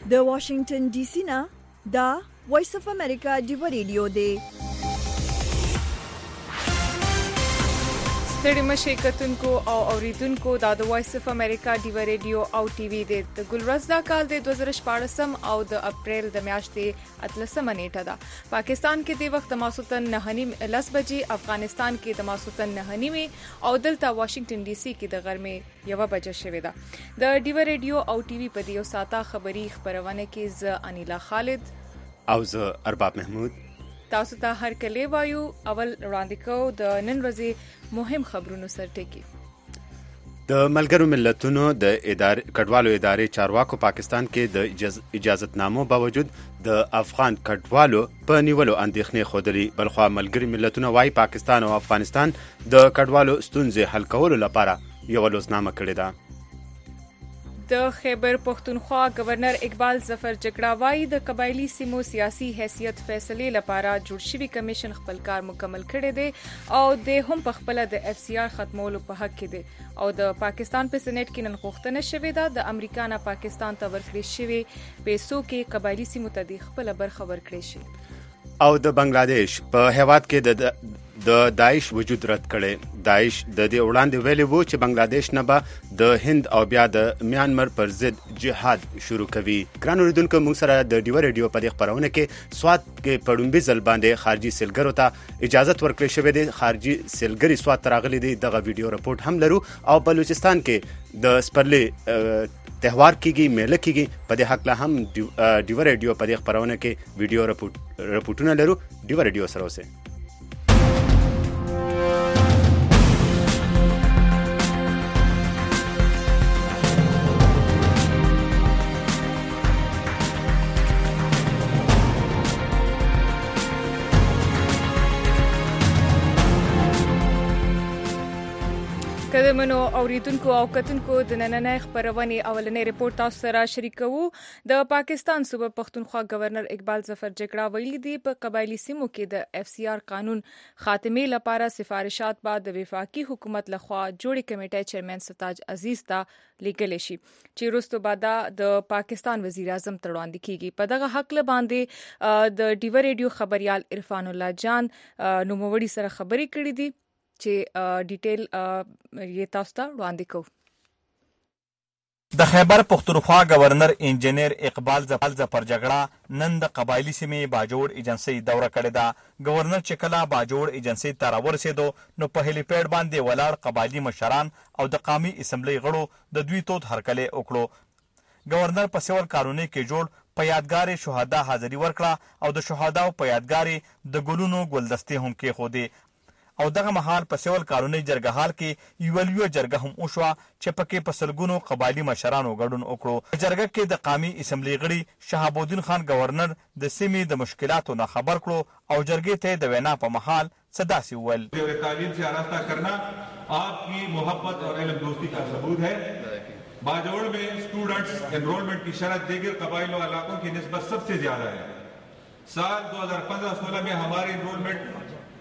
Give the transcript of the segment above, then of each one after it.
د واشنگټن ډي سي نه دا وایس اف امریکا ډیو ریډیو دی. ستړي مشه کتونکو او اوریدونکو دا د وایس اف امریکا ډیو ریډیو او ټي وي د ګلورز دا کال د 2014 او د اپریل د میاشتې 13 نیټه ده. پاکستان کې د وخت ماسوتن 9:10 بجې، افغانستان کې د ماسوتن 9:30 او دلته واشنگټن ډي سي کې د غرمې 1 بجې شوې ده. د ډیو ریډیو او ټي وي په دیو ساته خبری خبرونه کې ز انیلا خالد او ز ارباب محمود تاسو ته هر کله وایو. اول وړاندې کو د نن ورځې مهم خبرونو سرټکی. د ملګرو ملتونو د کډوالو ادارې چارواکو پاکستان کې د اجازتنامو باوجود د افغان کډوالو په نیولو اندېښنې خوده. بلخوا ملګري ملتونه وايي پاکستان او افغانستان د کډوالو ستونزې حل کولو لپاره یو لوزنامه کړې ده. د خیبر پختونخوا گورنر اقبال ظفر جګړه وايي د قبایلی سیمو سیاسي حیثیت فیصله لپاره جوړ شوی کمیشن خپل کار مکمل کړی دی او د هم په خپل د اف سی آر ختمولو په حق کې دی او د پاکستان په سېنات کې نن غوښتنه شوې ده د امریکا نه پاکستان ته ورکړې شوی پیسو کې قبایلی سیمو ته د خپل برخه ورکړې شي. او د بنگلاديش په هیواد کې د داعش وجود رد کړي. داعش د دې وړاندې ویلي وو چې بنگلاديش نه به د هند او بیا د میانمار پر ضد جهاد شروع کوي. ګران اوریدونکو موږ سره د ډیو ریډیو په دې خبرونه کې سواد کې پړومبي ځل باندې خارجي سیلګرو ته اجازه ورکړل شوې ده. خارجي سیلګری سواد تراغلي دي دغه ویډیو رپورټ هم لرو. او بلوچستان کې د سپرلی تهوار کېږي، میله کېږي. په دې حق له هم ډیو ریډیو په دې خبرونه کې ویډیو رپورټونه لرو. ډیو ریډیو سره اوسئ. قدمنو اوریدونکو او کتونکو د نننۍ خبرونې اولنې ریپورت تاسو سره شریکوو. د پاکستان صوبه پختونخوا گورنر اقبال ظفر جګړه ویلي دی په قبایلی سیمو کې د اف سی آر قانون خاتمه لپاره سفارشات بعد د وفاقي حکومت لخوا جوړی کمیټه چیرمن ستاج عزیز ته لیکل شي چې وروسته بعد د پاکستان وزیر اعظم ته وړاندې کیږي. په دغه حق له باندې د ډیو ریډیو خبريال عرفان الله جان نوموړي سره خبرې کړې دي چې ډیټیل یې تاسو ته وړاندې کوو. د خیبر پختونخوا گورنر انجینیر اقبال ظفر جګړه نن د قبایلی سیمې باجوړ ایجنسی دوره کړې ده. گورنر چې کله باجوړ ایجنسی ته راورسېدو نو په هلیپیډ باندې ولاړ قبایلی مشران او د قومي اسمبلی غړو د دوی تود هرکلی وکړو. گورنر په سیول قانوني کې جوړ په یادګار شهدا حاضری ورکړه او د شهداو په یادګار د ګلونو ګلدستې هم کېښودې. او دغه مهال په سیول قانوني جرګه حال کې یو لوی جرګه هم وشوه چې پکې په سلګونو قبایلی مشرانو ګډون وکړو. په جرګه کې د قومي اسمبلی غړي شهاب الدین خان گورنر د سیمې د مشکلاتو نه خبر کړو او جرګې ته د وینا په محل صداسي ول. تعلیم سے آراستہ کرنا آپ کی محبت اور علم دوستی کا ثبوت ہے. باجوڑ میں اسٹوڈنٹس انرولمنٹ کی شرط دیگر قبائل و علاقوں کی نسبت سب سے زیادہ ہے. سال 2015-16 میں ہماری انرولمنٹ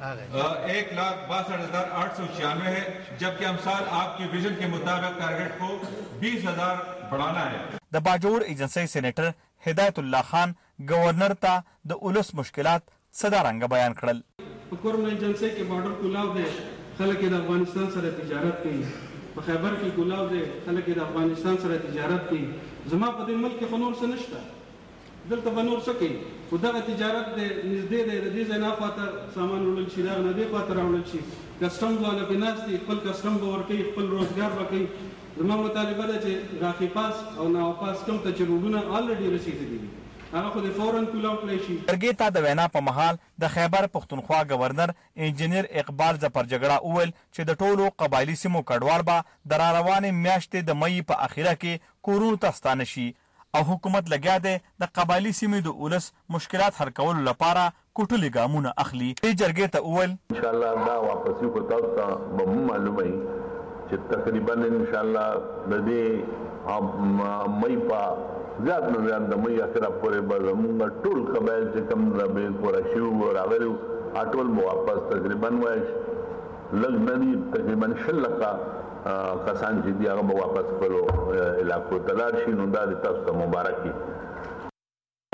1,62,896 ہے جبکہ ہم سال آپ کے ویژن کے مطابق ٹارگٹ کو 20,000 بڑھانا ہے. د باجوړ ایجنسی سینیټر هدایت الله خان گورنر ته د اولس مشکلات صدارنګ بیان کړل. په کورونا ایجنسی کې بارډر کولاو دی، خلک د افغانستان سره تجارت کوي. په خیبر کې کولاو دی، خلک د افغانستان سره تجارت کوي. زما په دې ملک کې خو نور څه نشته، دلته به نور څه کوي. خو دغه تجارت دی نږدې دی، د دې ځای نه خواته سامان وړل شي، دغه نه دې خواته راوړل شي. کسټم والا پې ناست دي، خپل کسټم به ورکوي، خپل روزګار به کوي. زما مطالبه ده چې غاښي پاس او ناوپاس کوم ته چې روډونه الریډي رسېدلي دي هغه خو د فوراً کولاو کړی شي. جرګې ته د وینا په مهال د خیبر پختونخوا گورنر انجینیر اقبال ظفر جګړه وویل چې د ټولو قبایلی سیمو کډوال به د راروانې میاشتې د مئی په اخیره کې کورونو ته ستانه شي او حکومت لګیا دی د قبایلی سیمې د اولس مشکلات حل کولو لپاره کوټلي ګامونه اخلي. دې جرګې ته وویل انشاءالله دا واپسي کو تاسو ته به معلومه وي چې تقریبا انشاءالله د دې مئی په زیات نه زیات د مئی اخره پورې به زموږ ټول قبایل چې کوم د بیل پوره شوي وو راغلي وو ټول به واپس تقریبا وایي لږ نه دي تقریبا 100 کسان چې دي هغه به واپس خپلو علاقو ته لاړ شي. نو دا د تاسو ته مبارک وي.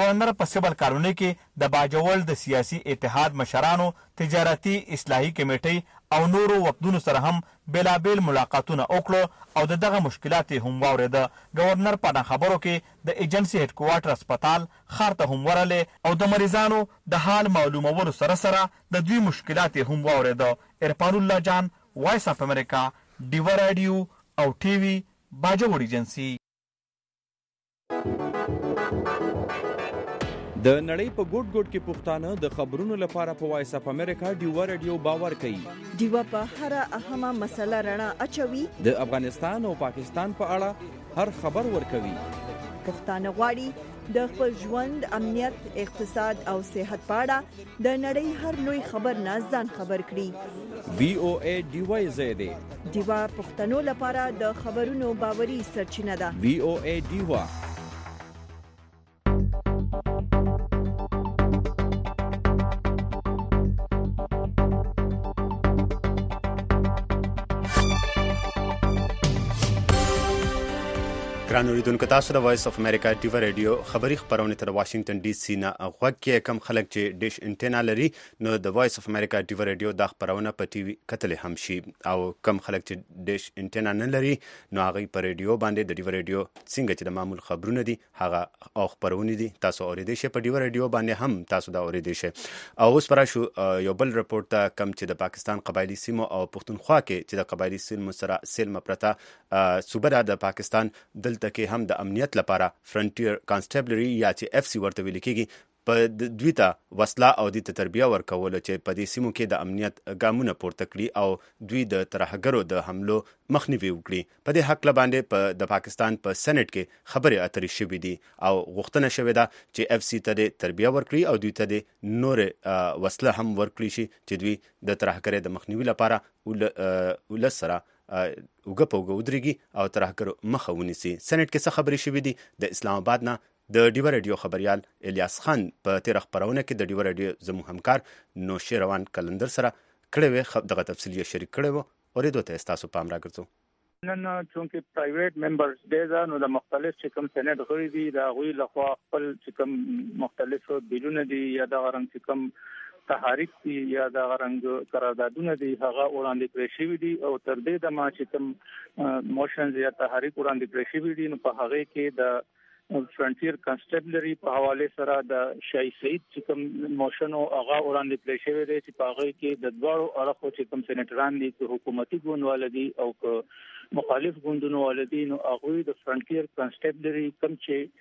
گورنر په سیول کالونۍ کې د باجوړ د سیاسي اتحاد مشرانو، تجارتي اصلاحي کمیټۍ او نورو وفدونو سره هم بیلابیل ملاقاتونه وکړو او دغه مشکلات هم واورېده. گورنر په خبرو کې د ایجنسي هډ کوارټر هسپتال ښار ته هم ورغلی او د مریضانو د حال معلومولو سره سره د دوی مشکلات هم واورېده. عرفان الله جان، وایس اف امریکا، ډیوه راډیو او ټي وي، باجوړ ایجنسي. د نړۍ په ګوټ ګوټ کې پښتانه د خبرونو لپاره په وایس اف امریکا ډیوه راډیو باور کوي. ډیوه په هر اهمه مسله رڼا اچوي. د افغانستان او پاکستان په اړه هر خبر ورکوي. پښتانه غواړي د خپل ژوند، امنیت، اقتصاد او صحت په اړه د نړۍ هر لوی خبر نه ځان خبر کړي. VOA ډیوه زیاده ډیوه پښتنو لپاره د خبرونو باوري سرچینه ده. VOA ډیوه. ګران اوریدونکو، تاسو د وایس اف امریکا ډیوه ریډیو خبری خبرونه تر واشنگټن ډي سي نه غوږ کې کم خلک چې ډیش انټینا لري نو د وایس اف امریکا ډیوه ریډیو د خبرونه په ټي وي کتل هم شي، او کم خلک چې ډیش انټینا نه لري نو هغه په ریډیو باندې د ډیوه ریډیو څنګه چې د معمول خبرونه دي هغه او خبرونه دي تاسو اوریدئ شئ په ډیوه ریډیو باندې هم تاسو دا اوریدئ شئ. او اوس پر شو یو بل رپورت ته کم چې د پاکستان قبایلی سیمو او پښتونخوا کې چې د قبایلی سیمو سره سیلمه پرته صوبه د پاکستان دلته کې هم د امنیت لپاره فرنټیر کانسټیبلری یا چې اف سی ورته ویل کېږي په دوی ته وسله او د تربیه ورکول چې په دې سیمو کې د امنیت ګامونه پورته کړي او دوی د ترهګرو د حملو مخنیوي وکړي. په دې حق لباندې د پاکستان په سېنات کې خبرې اترې شوې دي او غوښتنه شوې ده چې اف سی ته د تربیه ورکړي او دوی ته د نور وسله هم ورکړي شي چې دوی د ترهګرۍ د مخنیوي لپاره ولس سره اوګه په اوګه ودرېږي او ترهګرو مخه ونیسي. سېنات کې څه خبرې شوې دي د اسلام آباد نه د ډیوه ریډیو خبريال الیاس خان په تیر خبرونه کې د ډیوه ریډیو زموږ همکار نوشیروان کلندر سره کړې وې دغه تفصیل یې شریک کړی و اورېدو ته تاسو پام راګرځو. نن چونکې پرایویټ ممبرز ډې نو د مختلف چې کوم سېنات غړي دي دا غوي لخوا خپل چې کوم مختلف بیلونه دي یا د غرنګ چې کوم تحریک دي یا د غرنګ قراردادونه دي هغه وړاندې کړی شوی دي او تر دې د ما چې کوم موشنز یا تحریک وړاندې کړی شوی دي نو په هغه کې د فرنټیر کانسټیبلری په حواله سره د شای سعید چې کوم موشن او هغه وړاندې کړی شوی دی چې په هغه کې د دوړو اړخو چې کوم سېنیټران دي چې حکومتي ګوند ولدي او مخالف ګوندونو ولدي نو هغه د فرنټیر کانسټیبلری کوم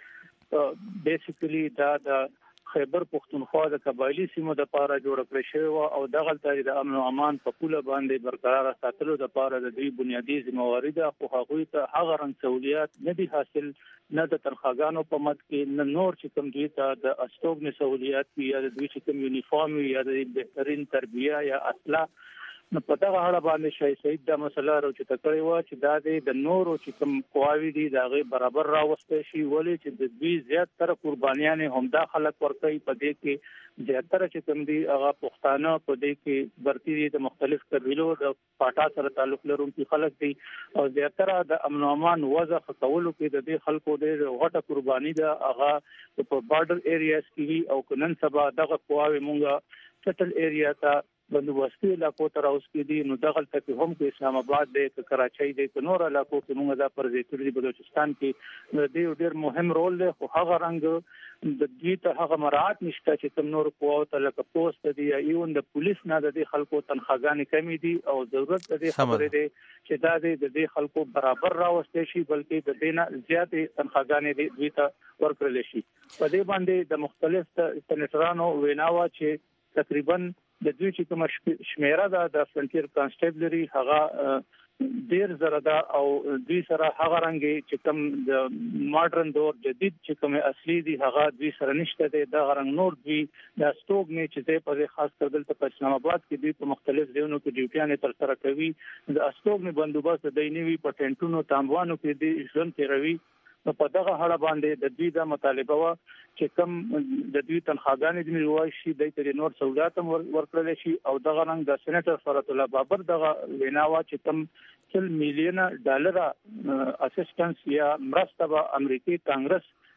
چې بیسیکلی دا د خیبر پختونخوا د قبایلی سیمو د پاره جوړ کړی شوی او دغه تل د امن او امان په کوله باندې برقرار ساتلو د پاره د دوی بنیادی ذمہواری ده خو هغه ته هغه رنګ سہولیات نه دي حاصل نه د تنخواګانو په مد کې نه نور چې کوم دوی ته د استوګن سہولیات یا د دوی چې کوم یونیفارم یا د بهترین تربیه یا اصلاح نو په دغه اړه باندې شای سعید د مسله راوچته کړی و چې دا د نورو چې کوم قواوی دي دا غي برابر راوستي شي ولې چې د دوی زیات تر قربانیان هم دا خلک ورکوي په دې کې زیاتره چې کوم دي هغه پښتانه په دې کې برتی دي د مختلف قبیلو د پاټا سره تعلق لرونکي خلک دي او زیاتره د امن او امان وضع خولو کې د دې خلکو د غټه قرباني ده هغه په بارډر ایریاز کې او کنن سبا دغه قواوی مونږه سټل ایریا ته بندوبستي علاقو ته راوستي دي نو دغه ته هم کې اسلام آباد دی که کراچۍ دی که نور علاقو کې موږ دا پر ذکر دی بلوچستان کې د ډېر مهم رول دی خو هغه رنګ د دوی ته هغه مراعات نشته چې کوم نور قواو ته لکه پوسټ دی یا ایون د پولیس نه د خلکو تنخواګانې کمی دي او ضرورت د خبرې دی چې دا د دې خلکو برابر راوستي شي بلکې د دې نه زیاتې تنخواګانې دوی ته ورکړل شي. په دې باندې د مختلف سېنیټرانو ویناوه چې تقریبا د دوی چې کوم شمیره ده د فرنټیر کانسټیبلری هغه ډیر زره ده او دوی سره هغه رنګ چې کوم د ماډرن دور جدید چې کوم اصلي دي هغه دوی سره نشته ده د غرنګ نور دوی د استوګ نه چې په خاص کر دلته په اسلام آباد کې دوی په مختلف ځایونو کې ډیوټیانې تر سره کوي د استوګ نه بندوبست د نیوي په ټینټونو تاموانو کې د ژوند تیروي نو په دغه اړه باندې د دوی د مطالبه وا چې کوم د دوی تنخواګانې د نیوي شي د تر نور سہولت ورکړل شي او دغه رنګ د سېنیټر فرات الله بابر دغه ویناوا چې کوم $1 مليون اسسټنس یا مرسته به امریکای کانګرس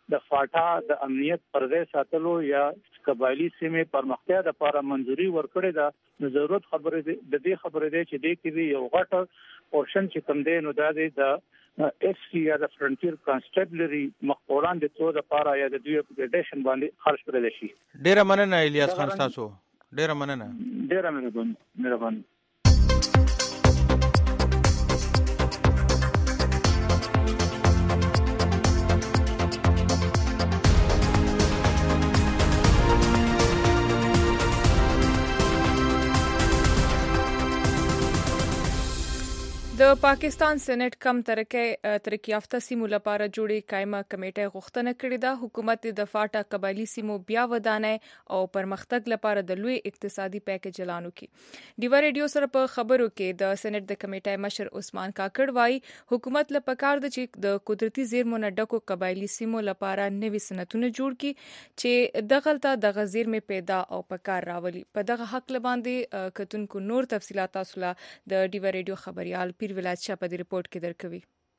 د فاټا د امنیت پرځای ساتلو یا قبایلی سیمې پرمختیا د لپاره منځوري ورکړې ده. نو ضرورت خبره د دې خبره ده چې د کې یو غټ پورشن چې کم دی نو دا د اف سی یا د فرنټیر کانسټیبلری مقبولان د څو د لپاره یا د دوی اپګریډیشن باندې خرج کړل شي. ډیره مننه الیاس خان تاسو. ډیره مننه. د پاکستان سېنات کم ترقی یافته سیمو لپاره جوړې قائمه کمیټه غوښتنه کړې ده. حکومت د فاټا قبایلی سیمو بیا ودانۍ او پرمختګ لپاره د لوی اقتصادي پیکیج اعلان وکړي. ډیوا ریډیو سره په خبرو کې د سېنات د کمیټې مشر عثمان کاکړ وايي حکومت له پکار د چې د قدرتي زیرمو نه ډکو قبایلی سیمو لپاره نوي صنعتونه جوړ کړي چې دغلته د غزیرمې پیدا او پکار راولي. په دغه حق لباندې کتونکو نور تفصيلات تاسو له د ډیوا ریډیو خبريال پیر ولایت شاه په دې رپورت کې درکوي.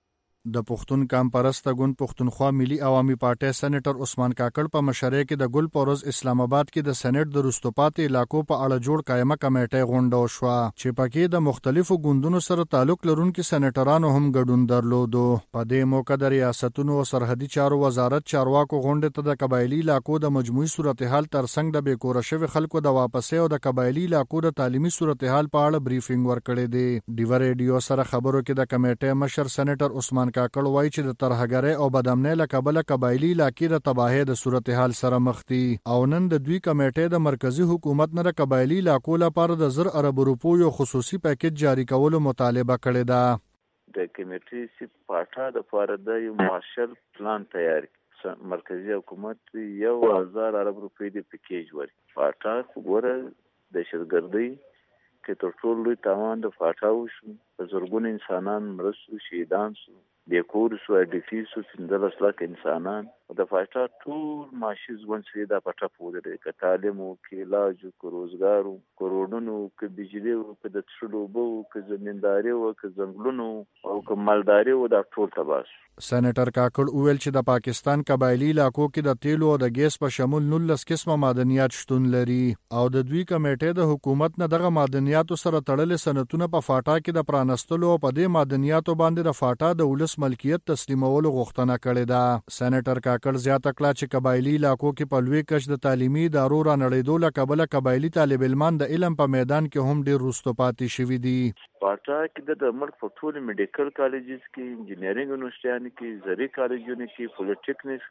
د پښتون کام پرسته ګوند پښتونخوا ملي عوامي پارټي سېنیټر عثمان کاکړ په مشرۍ کې د ګل پورز اسلام آباد کې د سېنیټ د رستوپاتې علاقو په اړه جوړ قائمه کمیټه غونډه وشوه چې پکې د مختلفو ګوندونو سره تعلق لرونکو سېنیټرانو هم ګډون درلودو. په دې موقع د ریاستونو او سرحدي چارو وزارت چارواکو غونډه ته د قبایلی علاقو د مجموعي صورتحال ترڅنګ د بیکوره شوی خلکو د واپسې او د قبایلی علاقو د تعلیمي صورتحال په اړه بریفینګ ورکړی دی. ډیوا ریډیو سره خبرو کې د کمیټې مشر سېنیټر عثمان کاکړ وایي چې د ترهګرۍ او بدامنۍ له کبله قبایلی علاقې د تباهۍ د صورتحال سره مخ دي او نن د دوی کمیټې د مرکزی حکومت نه د قبایلی علاقو لپاره د 1000 ارب روپو یو خصوصي پیکیج جاری کولو مطالبه کړې ده. د کمیټې چې پاټا د لپاره د یو مارشل پلان تیار مرکزی حکومت 1000 ارب روپۍ د پیکیج ورکړي. پاټا وګوره د شرګردۍ کې تر ټولو لوی تاوان د پاټا وشو. په زرګونو انسانان مړه شو، شهیدان شو، د کور سو ډیفیسو 15 لک انسانان د پاټا ټول معاشي ژوند سره د پټه پوره کې تعلیم او کې علاج او روزګار او کروڑونو کې بجلی او کې د تشلوبو کې زمینداري او کې ځنګلونو او کې مالداري او د ټول تباس. سېنیټر کاکړ وویل چې د پاکستان قبایلی علاقو کې د تیلو او د ګیس په شمول 19 قسمه معدنیات شتون لري او د دوی کمیټې د حکومت نه دغه معدنیاتو سره تړلې سنتونه په فاټا کې د پرانستلو او په دې معدنیاتو باندې د فاټا د ولس ملکیت تسلیمولو غوښتنه کړې ده. سېنیټر کاکړ زیاته کړه چې قبایلی علاقو کې په لوی کچ د تعلیمي ادارو رانړېدو له کبله قبایلی طالب علمان د علم په میدان کې هم ډېر وروسته پاتې شوي دي. پاټا کې د ملک په ټولو میډیکل کالجز کې، انجینرینګ یونیورسيټیانو کې، زرعي کالجونو کې، پولیټیکنیکس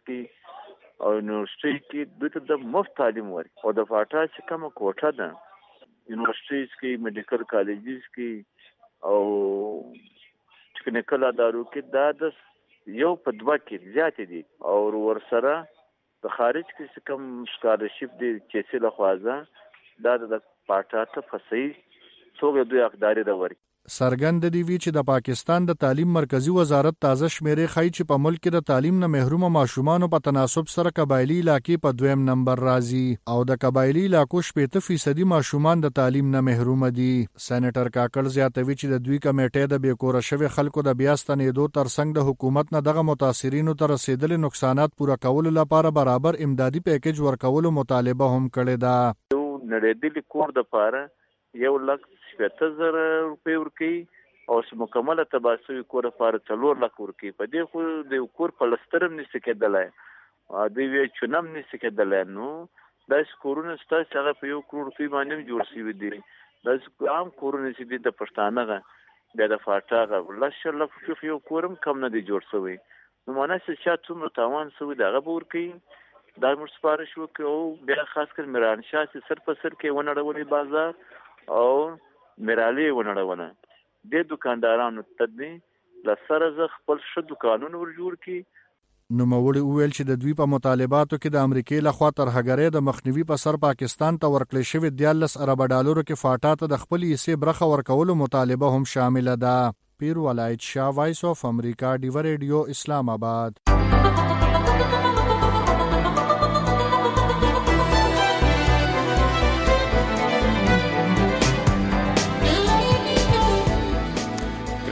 کې او یونیورسيټي کې دوی ته د مفت تعلیم ورکړي. او د پاټا چې کومه کوټه ده یونیورسيټیز کې، میډیکل کالجز کې او ټیکنیکل ادارو کې دا د یو په دوه کې زیات دي او ورسره د خارج کې کوم سکالرشپ دي چې څه لخوازه دا د پاټا ته فصیح څوګه دوی اقداري دا وري. سرګند دی وی چې د پاکستان د تعلیم مرکزی وزارت تازه شمیرې خای چې په ملک کې د تعلیم نه محروم ماشومان په تناسب سره قبایلی علاقې په دویم نمبر راځي او د قبایلی علاقو 70% ماشومان د تعلیم نه محروم دي. سېنیټر کاکړ زیاتوي چې د دوی کمیټې د بیکوره شوی خلکو د بیا ستنېدو ترڅنګ د حکومت نه دغه متاثرینو ته رسیدل نقصانات پوره کولو لپاره برابر امدادي پیکیج ورکولو مطالبه هم کړې ده. نړیدلې کور د پاره 1,70,000 روپۍ ورکړي او مکمله تباسوي کور لپاره 4 لک ورکړي. په دې خو د کور پلستر هم نشي کېدلای او د وی چونم نشي کېدلای. نو دا کورونه ستاسو هغه په 1 کروڑ روپۍ باندې جوړ شوی دي. دا عام کورونه چې د پښتانه د فاټا غوښه لک شوف یو کورم کم نه دی جوړ شوی. نو ماناسه چې څومره تاوان شوی دغه ورکړي. دا موږ سپارښت وکړو بیا خاص کر میران شاه چې سر په سر کې ونړولې بازار او میرالي ونړونه د دکاندارانو تدنی لسره ز خپل شو دکانونه ور جوړ کی. نوموړي وویل چې د دوی په مطالباتو کې د امریکای لخوا ترهګرۍ د مخنیوي په سر پاکستان ته ورکړل شوی 14 ارب ډالرو کې فاټا ته د خپل حصے برخه ورکولو مطالبه هم شامل ده. پیر ولایت شاه، وایس اف امریکا، ډیوا ریډیو، اسلام آباد.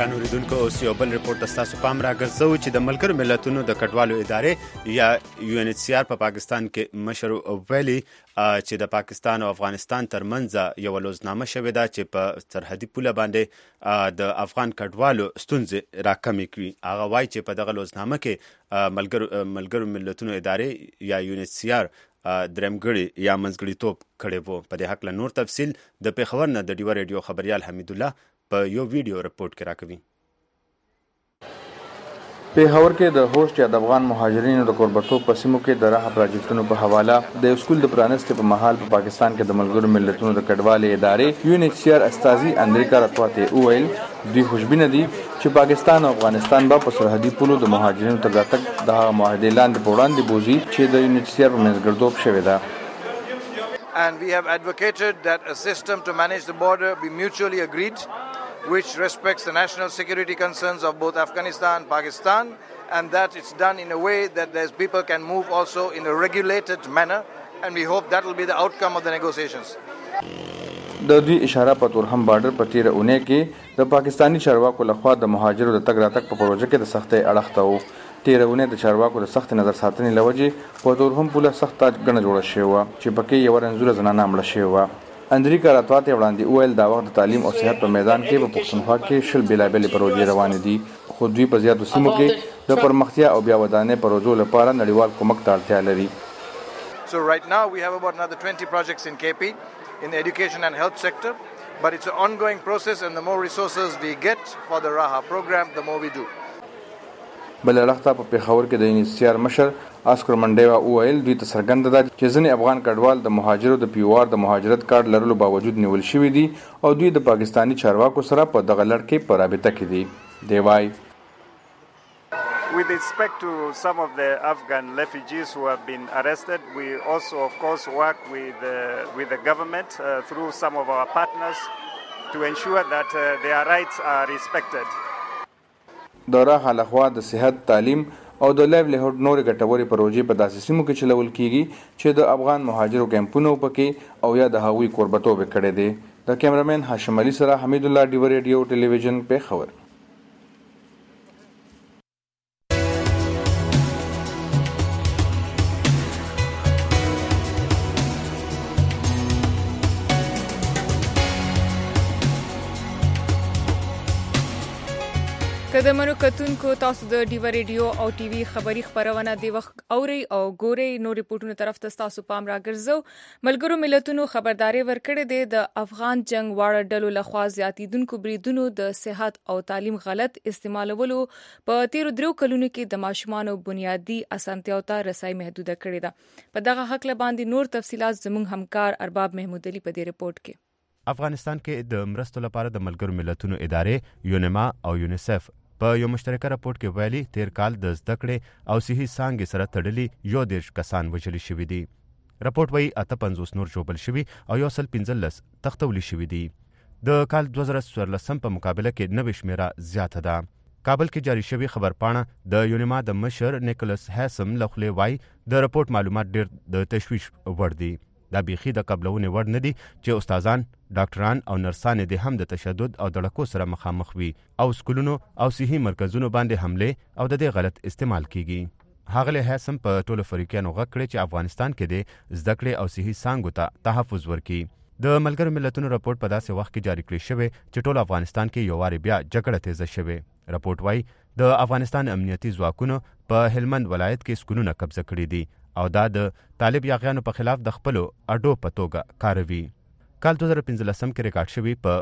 ګران اوریدونکو اوس یو بل ریپورت تاسو پام راګرځو چې د ملګرو ملتونو د کډوالو ادارې یا UNHCR په پاکستان کې مشر ویلي چې د پاکستان او افغانستان ترمنځ یو لوزنامه شوې ده چې په سرحدي پوله باندې د افغان کډوالو ستونزې راکمې کړي. هغه وایي چې په دغه لوزنامه کې ملګرو ملتونو ادارې یا UNHCR درېمګړي یا منځګړیتوب کړی وو. په دې هکله نور تفصیل د پېښور نه د ډیوه ریډیو خبریال حمید الله په یو ویډیو رپورټ کې راکوي. پېښور کې د هوسټ یا د افغان مهاجرینو د کوربتوب په سیمو کې د راه پراجیکټونو په حواله د سکول د پرانستې په مهال په پاکستان کې د ملګرو ملتونو د کډوالو ادارې UNHCR استازي اندریکا راتواته وویل دوی خوشبینه دي چې پاکستان او افغانستان به په سرحدي پولو د مهاجرینو تر راتګ د هغه معاهدې لاندې په وړاندې بوزي چې د UNHCR په منځګړیتوب شوې ده. And we have advocated that a system to manage the border be mutually agreed, which respects the national security concerns of both Afghanistan and Pakistan, and that it's done in a way that there's people can move also in a regulated manner, and we hope that will be the outcome of the negotiations. د دوی اشاره په تورهم بارډر په تیره اونۍ کې د پاکستانی چارواکو لخوا د مهاجرو د تګ راتګ په پروژه کې د سختۍ اړخته وو. تیره اونۍ د چارواکو د سخت نظر ساتنې له وجې په تورهم پوله سخته ګڼه جوړه شوې وه چې پکې یوه رنځوره زنانه مړه شوې وه. اندریکا راتواته وړاندې وویل دا وخت د تعلیم او صحت په میدان کې په پښتونخوا کې شل بېلابېلې پروژې روانې دي، خو دوی په زیاتو سیمو کې د پرمختیا او بیا ودانۍ پروژو لپاره نړیوال کومک ته اړتیا لري. So right now we have about another 20 projects in KP in the education and health sector, but it's an ongoing process, and the more resources we get for the Raha program, the more we do. بل اړخته په پېښور کې د UNHCR مشر اسکر منډیوا وویل دوی ته څرګنده ده چې ځینې افغان کډوال د مهاجرو د POR د مهاجرت کارت لرلو باوجود نیول شوي دي او دوی د پاکستانی چارواکو سره په دغه لړ کې په رابطه کې دي. دی وایي With respect to some of the Afghan refugees who have been arrested, we also, of course, work with the government through some of our partners to ensure that their rights are respected. د راه لخوا د صحت، تعلیم او د لایولیهوډ نورې ګټورې پروژې په داسې سیمو کې چلول کیږي چې د افغان مهاجرو کیمپونو پکې او یا د هغوی کوربتوب کړی دی. د کیمرامین هاشم علي سره حمید الله، ډیوه ریډیو ټلویزیون، پېښور. که د منو کتونکو تاسو د ډیوه ریډیو او ټي وي خبری خبرونه دی وخت اوري او ګوري نو ریپورتونو طرف ته تاسو پام راګرځو. ملګرو ملتونو خبرداري ورکړې ده د افغان جنگ واړه ډلو لخوا زیاتیدونکو بریدونو د صحت او تعلیم غلط استعمالولو په تیرو درو کلونو کې د ماشومانو بنیادی اسانتیاو ته رسای محدوده کړې ده. په دغه حق باندې نور تفصيلات زموږ همکار ارباب محمود علي په دې ریپورت کې. افغانستان کې د مرستو لپاره د ملګرو ملتونو ادارې یونما او یونیسف په یو مشترکه راپورټ کې ویلي تیر کال د زده کړې او صحي څانګې سره تړلي 11 کسان وژل شوي دي. راپورټ وایي 58 نور ژوبل شوي او 115 تختولی شوي دي. د کال 2014 په مقابله کې 90 شمیره زیاته ده. کابل کې جاری شوی خبرپاڼه د یونما د مشر نیکولس هیسم لخوا وایي د راپورټ معلومات ډېر د تشویش وړ دي. دا بیخي د قبلونې وړ نه دي چې استادان، ډاکټران او نرسانې د هم د تشدد او دړکو سره مخامخ وي او سکولونو او صحي مرکزونو باندې حمله او د دې غلط استعمال کیږي. هغه هیڅم په ټولو فریقانو غږ کړی چې افغانستان کې د زده کړې او صحي څانګو ته تحفظ ورکړي. د ملګرو ملتونو راپورټ په داسې وخت کې جاری کړی شوی چې ټول افغانستان کې یو واری بیا جګړه تیزه شوه. راپورټ وایي د افغانستان امنیتي ځواکونو په هلمند ولایت کې سکولونه قبضه کړي دي او دا د طالب یاغیانو په خلاف د خپلو اډو په توګه کاروي. کال 2015 کې ریکارډ شوی په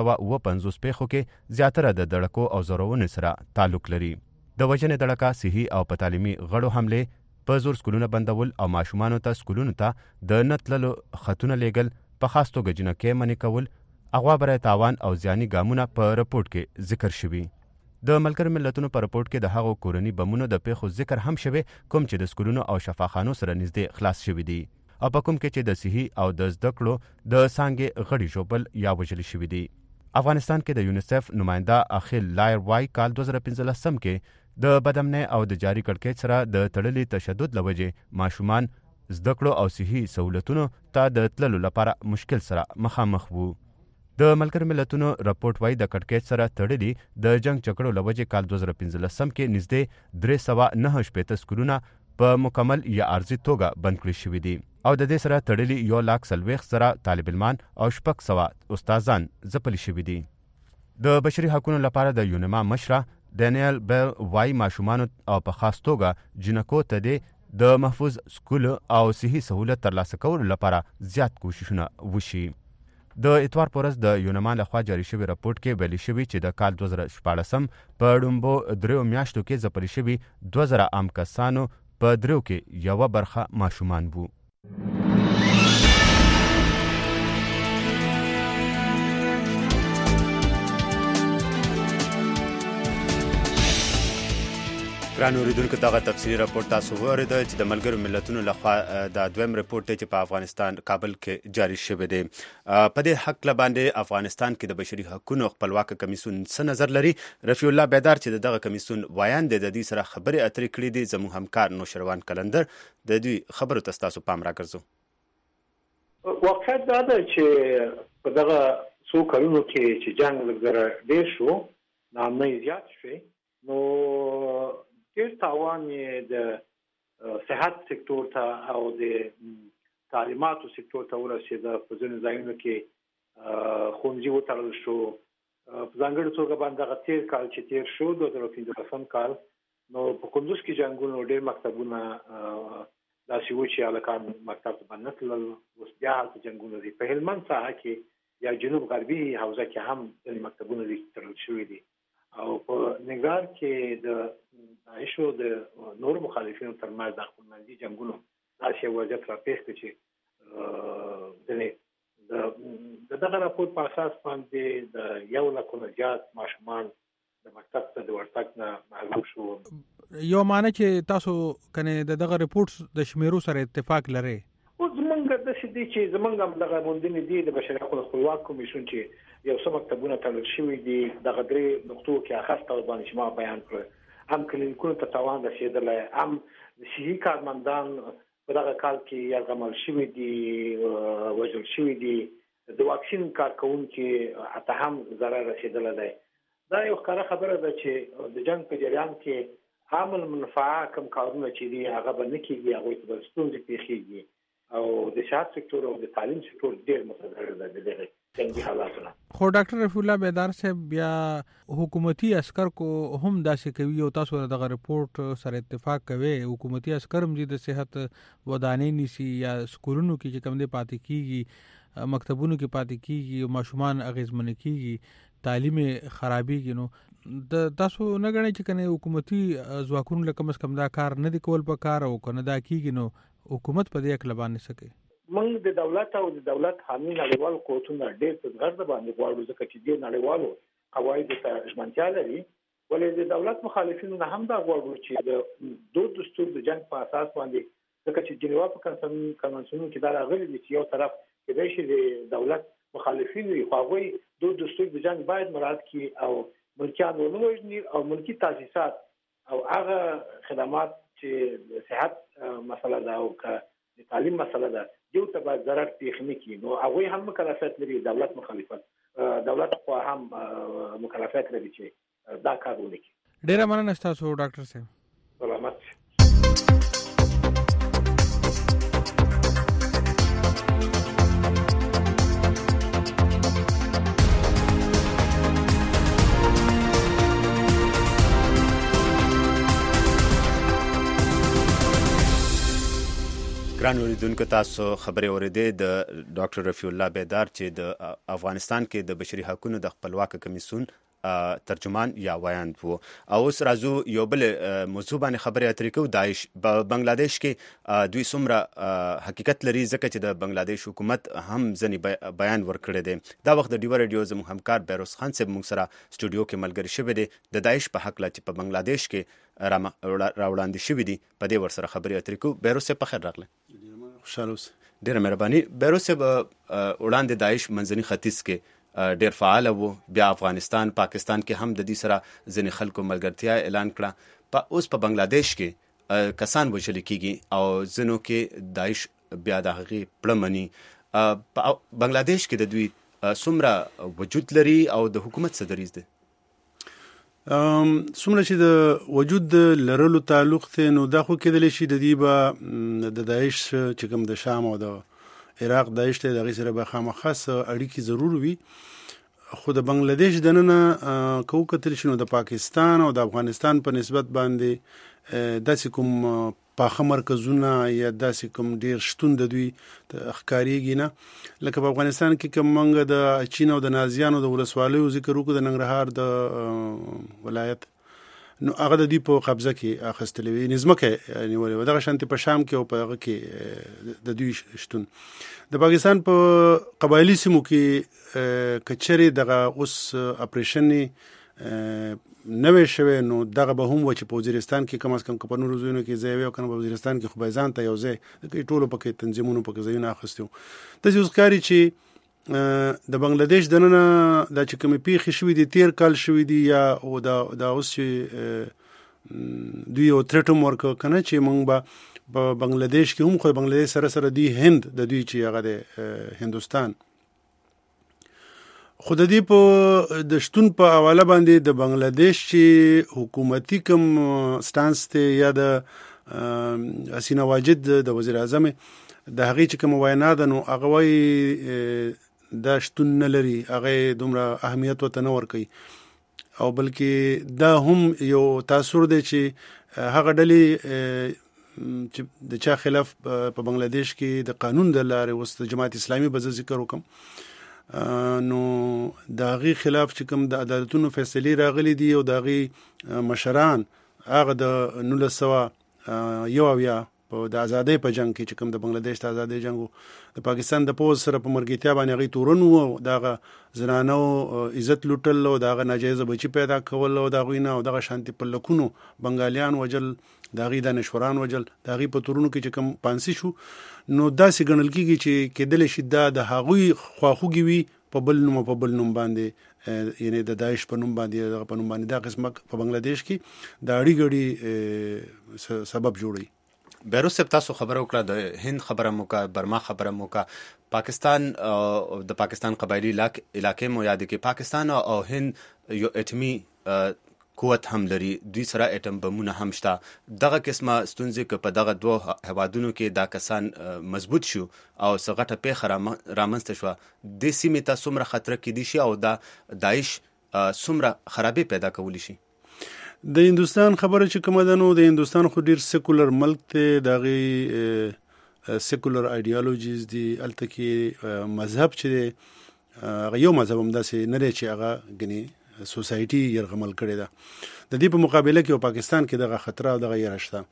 250 پیښو کې زیاتره د دړکو او زورونو سره تعلق لري. د وژنې دړکه، صحي او په تعلیمي غړو حمله، په زور سکولونه بندول او ماشومانو ته سکولونو ته د نتللو خطونه لیږل، په خاص توګه جنکې منې کول، اغوا برای تاوان او زیاني ګامونه په راپورټ کې ذکر شوي. د ملګرو ملتونو په راپورټ کې د هغو کورني بمونو د پیښو ذکر هم شوی کوم چې د سکولونو او شفاخانو سره نږدې خلاص شوي دي او په کوم کې چې د صحي او د زده کړو د څانګې غړي ژوبل یا وژل شوي دي. افغانستان کې د یونیسف نماینده اخیل لایر وای کال 2015 کې د بدامنۍ او د جاري کړکېچ سره د تړلي تشدد لوجې ماشومان زده کړو او صحي سہولتونو ته د تللو لپاره مشکل سره مخامخ وو. د ملګرو ملتونو راپورټ وايي د کټکېچ سره تړلي د جنگ جګړو له وجې کال 2015 کې نږدې 349 سکولونه په مکمل یا عارضي توګه بند کړي شوي دي او د دې سره تړلي 140,000 طالب علمان او 600 استادان ځپلي شوي دي. د بشري حقوقو لپاره د یونما مشره ډینیل بیل وايي ماشومان او په خاص توګه جنکو ته د محفوظ سکول او صحي سہولت ترلاسه کولو لپاره زیات کوششونه وشي. د اتوار په ورځ د یونما لخوا جاري شوی راپورټ کې ویلي شوی چې د کال 2014 په ډومبو 3 میاشتو کې ځپلي شوي 2000 عام کسانو په 3 کې یوه برخه ماشومان وو. ګران اوریدونکو دغه تفصیلي راپورټ تاسو واورېده چې د ملګرو ملتونو لخوا د دویم راپورټ چې په افغانستان کابل کې جاري شوی دی. په دې حق باندې افغانستان کې د بشري حقوقو خپلواک کمیسیون څه نظر لري؟ رفیع الله بیدار چې دغه کمیسیون وایان د دې سره خبرې اترې کړې دي. زموږ همکار نوشروان کلندر د دې خبرو ته تاسو پام راګرځو. واقعیت دا ده چې په دغه څو کلونو کې چې جنگ لږ ډېر شو، ناامنۍ زیات شوې، نو ډېر تاوان یې د صحت سکتور ته او د تعلیماتو سکتور ته ورسېده. په ځینو ځایونو کې ښوونځي وتړل شو. په ځانګړې توګه باندې دغه تېر کال چې تېر شو 2015 کال، نو په کندوز کې جنګونو ډېر مکتبونه داسې وو چې هلکان مکتب ته نه تلل. اوس بیا هلته جنګونه دي. په هلمند ساحه کې یا جنوب غربي حوزه کې هم ځینې مکتبونه دي تړل شوي دي. او په ننګرهار کې د داعشو د نور مخالفینو ترمنځ د خپلمنځي جنګونو داسې وضعیت راپېښ کړ چې د دغه راپورټ په اساس باندې د 100,000 نه زیات ماشومان د مکتب ته د ورتګ نه محروم شو. یو معنی چې تاسو کنه دغه راپورټ د شمیرو سره اتفاق لري؟ او زمونږ د سدي چې زمونږ هم دغه موندنې دي د بشري حقوقو خپلواک کمیسیون چې یو څه مکتبونه تړل شوي دي. دغه 3 نقطو کې اخص تور باندې شما بیان کړ. هم کلینیکونو ته تاوان رسېدلی، هم د صحي کارمندان په دغه کال کې یرغمل شوي دي، وژل شوي دي. د واکسین کارکوونکي حتی هم ضرر رسېدلی دی. دا یو ښکاره خبره ده چې د جنګ په جریان کې عام المنفعه کوم کارونه چې دي هغه به نه کېږي، هغوی ته به ستونزې پېښېږي. او د صحت سکتور او د تعلیم سکتور ډېر متضرر ده د دغه جنګي حالاتونه. خو ډاکټر رفیع الله بیدار صاحب بیا حکومتي عسکر کو هم داسې کوي او تاسو دغه رپورټ سره اتفاق کوي. حکومتي عسکر هم د صحت ودانې نیسي یا سکولونو کې چې کوم دي پاتې کیږي، مکتبونو کې پاتې کیږي، ماشومان اغیزمن کیږي، تعلیم خرابېږي. نو د تاسو نه غواړئ چې کنه حکومتي ځواکونو لکه کم دا کار نه دی کول په کار او کنه دا کیږي، نو حکومت په دې اکل باندې سکی؟ موږ د دولت او د دولت حامی نړیوال قوتونه ډېر په زغرده باندې غواړو، ځکه چې د نړیوالو قواعدو ته ژمنتیا لري. ولې د دولت مخالفینو نه هم دا غواړو چې د دوه دستور د جنگ په اساس باندې، ځکه چې جنیوا په کنوانسیون کې دا راغلي دي چې یو طرف کېدای شي د دولت مخالفین وي، خو هغوی دوه دستور د جنگ باید مراعات کړي او ملکیان ونه وژني او ملکي تاسیسات او هغه خدمات چې صحت مسله ده او د تعلیم مسله ده یو ته باید ضرر پېښ نه کړي. نو هغوی هم مکلفیت لري، دولت دولت خو هم مکلفیت لري چې دا کار ونه کړي. ډېره مننه ستاسو ډاکټر صاحب. سلامت. ګران اوریدونکو تاسو خبرې اورېدې د ډاکټر رفیع الله بیدار چې د افغانستان کې د بشري حقوقو د خپلواک کمیسیون ترجمان یا وایاند وو. او اوس راځو یو بل موضوع باندې خبرې اترې کوو. داعش په بنگلاديش کې دوی څومره حقیقت لري ځکه چې د بنگلاديش حکومت هم ځنې بیان ورکړی دی. دا وخت د ډیو رادیو زموږ همکار بیروز خان صاحب موږ سره سټوډیو کې ملګری شوی دی. د داعش په حق لا چې په بنگلاديش کې راوړاندې شوي دي په دې ورسره خبرې اترې کوو. بیروز صاحب په خیر راغلی. خوشاله اوسئ. ډېره مهرباني. بیروز صاحب وړاندې داعش منځني ختیځ کې ډېر فعال وو، بیا افغانستان پاکستان کې هم د دې سره ځینې خلکو ملګرتیا اعلان کړه. اوس په بنگلاديش کې کسان وژل کېږي او ځینو کې داعش بیا د هغې پړه مني. په بنگلاديش کې د دوی څومره وجود لري او د حکومت څه دریځ دی؟ څومره چې د وجود لرلو تعلق ته، نو دا خو کېدلی شي د دې به د داعش چې کوم د شام او د عراق داعش ته د هغې سره به خامخا اړیکې ضرور وي. خو د بنګلادیش دننه که وکتل شي نو د پاکستان او د افغانستان په نسبت باندې داسې کوم پاخه مرکزونه یا داسې کوم ډیر شتون د دوی ښکاریږي نه. لکه په افغانستان کې کوم موږ د چین او د نازیانو د ولسوالیو ذکر وکړو، د ننګرهار د ولایت، نو هغه د دوی په قبضه کې اخیستلې وي، ځمکه نیولې وه. دغه شانتې په شام کې او په هغه کې د دوی شتون. د پاکستان په قبایلي سیمو کې که چېرې دغه اوس اپریشن نوی شوی، نو دغه به هم و چې په وزیرستان کې کم از کم که په نورو ځایونو کې ځای وي، او که نه په وزیرستان کې خو به ځان ته یو ځای ټولو پکې تنظیمونو پکې ځایونه اخیستي وو. داسې اوس ښکاري چې د بنګلادیش دننه دا چې کومې پیښې شوي دي، تېر کال شوي دي، یا دا اوس چې دوی یو تھریټ هم ورکړه که نه چې موږ به په بنګلادیش کې هم، خو د بنګلادیش سره سره دوی هند د دوی چې هغه د هندوستان، خو د دې په د شتون په حواله باندې د بنګلادیش چې حکومتي کوم سټانس دی یا د حسینه واجد د وزیر اعظم د هغې چې کوم وینا ده، نو هغه وایي دا شتون نه لري، هغه دومره اهمیت ورته نه ورکوي، او بلکې دا هم یو تاثر دی چې هغه ډلې چې د چا خلاف په بنګلادیش کې د قانون د لارې اوس د جماعت اسلامي به زه ذکر وکم، نو د هغې خلاف چې کوم د عدالتونو فیصلې راغلي دي او د هغې مشران هغه د 1991 په د ازادۍ په جنګ کې چې کوم د بنګلادیش د ازادۍ جنګ و، د پاکستان د پوځ سره په مرګتیا باندې هغې تورن و، او د هغه زنانو عزت لوټل او د هغه ناجایزه بچي پیدا کول، او د هغوی نه او دغه شانتې په لکونو بنګالیان وجل، د هغې دانشوران وجل، د هغې په تورونو کې چې کوم پانسي شو، نو داسې ګڼل کېږي چې کېدلی شي دا د هغوی خواخوږي وي په بل نوم او په بل نوم باندې، یعنی د داعش په نوم باندې، دغه په نوم باندې دا قسمه په بنګلادیش کې د اړي ګړي سبب جوړوي. بیروز صاحب، تاسو خبره وکړه، د هند خبره مو وکړه، برما خبره مو وکړه، پاکستان د پاکستان قبایلي علاقې مو یاد کړي. پاکستان او هند یو اټمي قوت هم لري، دوی سره اټم بمونه هم شته. دغه قسمه ستونزې که په دغه دوه هیوادونو کې دا کسان مضبوط شو او څه غټه پیښه رامنځته شوه، دې سیمې ته څومره خطره کیدی شي او دا داعش څومره خرابې پیدا کولی شي؟ د هندوستان خبره چې کومه ده، نو د هندوستان خو ډیر سیکولر ملک دی، د هغې سیکولر ایډیالوژیز دي، هلته کې مذهب چې دی هغه یو مذهب هم داسې نه دی چې هغه ګنې سوسایټي یرغمل کړې ده. د دې په مقابله کې پاکستان کې دغه خطر او دغه یره شته،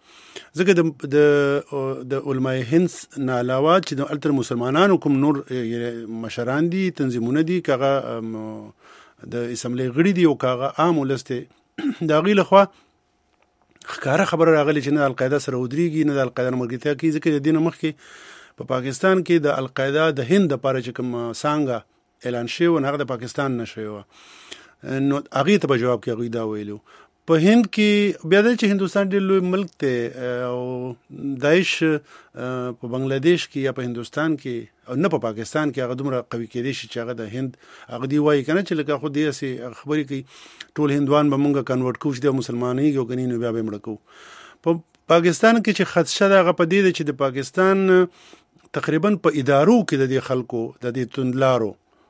ځکه د علماء هند نه علاوه چې د هلته مسلمانانو کوم نور مشران دي، تنظیمونه دي، که هغه د اسمبلۍ غړي دي او که هغه عام ولس دی، د هغې لخوا ښکاره خبره راغلې چې نه د القاعده سره ودرېږي، نه د القاعده نه ملګرتیا کوي، ځکه د دې نه مخکې په پاکستان کې د القاعده د هند دپاره چې کوم څانګه اعلان شوی و، هغه د پاکستان نه شوی وه، نو هغې ته په جواب کې هغوی دا ویلي. په هند کې بیا دا چې هندوستان ډېر لوی ملک دی، او داعش په بنګلادیش کې یا په هندوستان کې او نه په پاکستان کې هغه دومره قوي کېدی شي چې هغه د هند هغه دی وایي که نه چې لکه خو دې هسې خبرې کوي ټول هندوان به مونږ کنورټ کوو چې د مسلمانېږي او که نه نو بیا به یې مړه کوو. په پاکستان کې چې خدشه ده هغه په دې ده چې د پاکستان تقریبا په ادارو کې د دې خلکو د دې توندلارو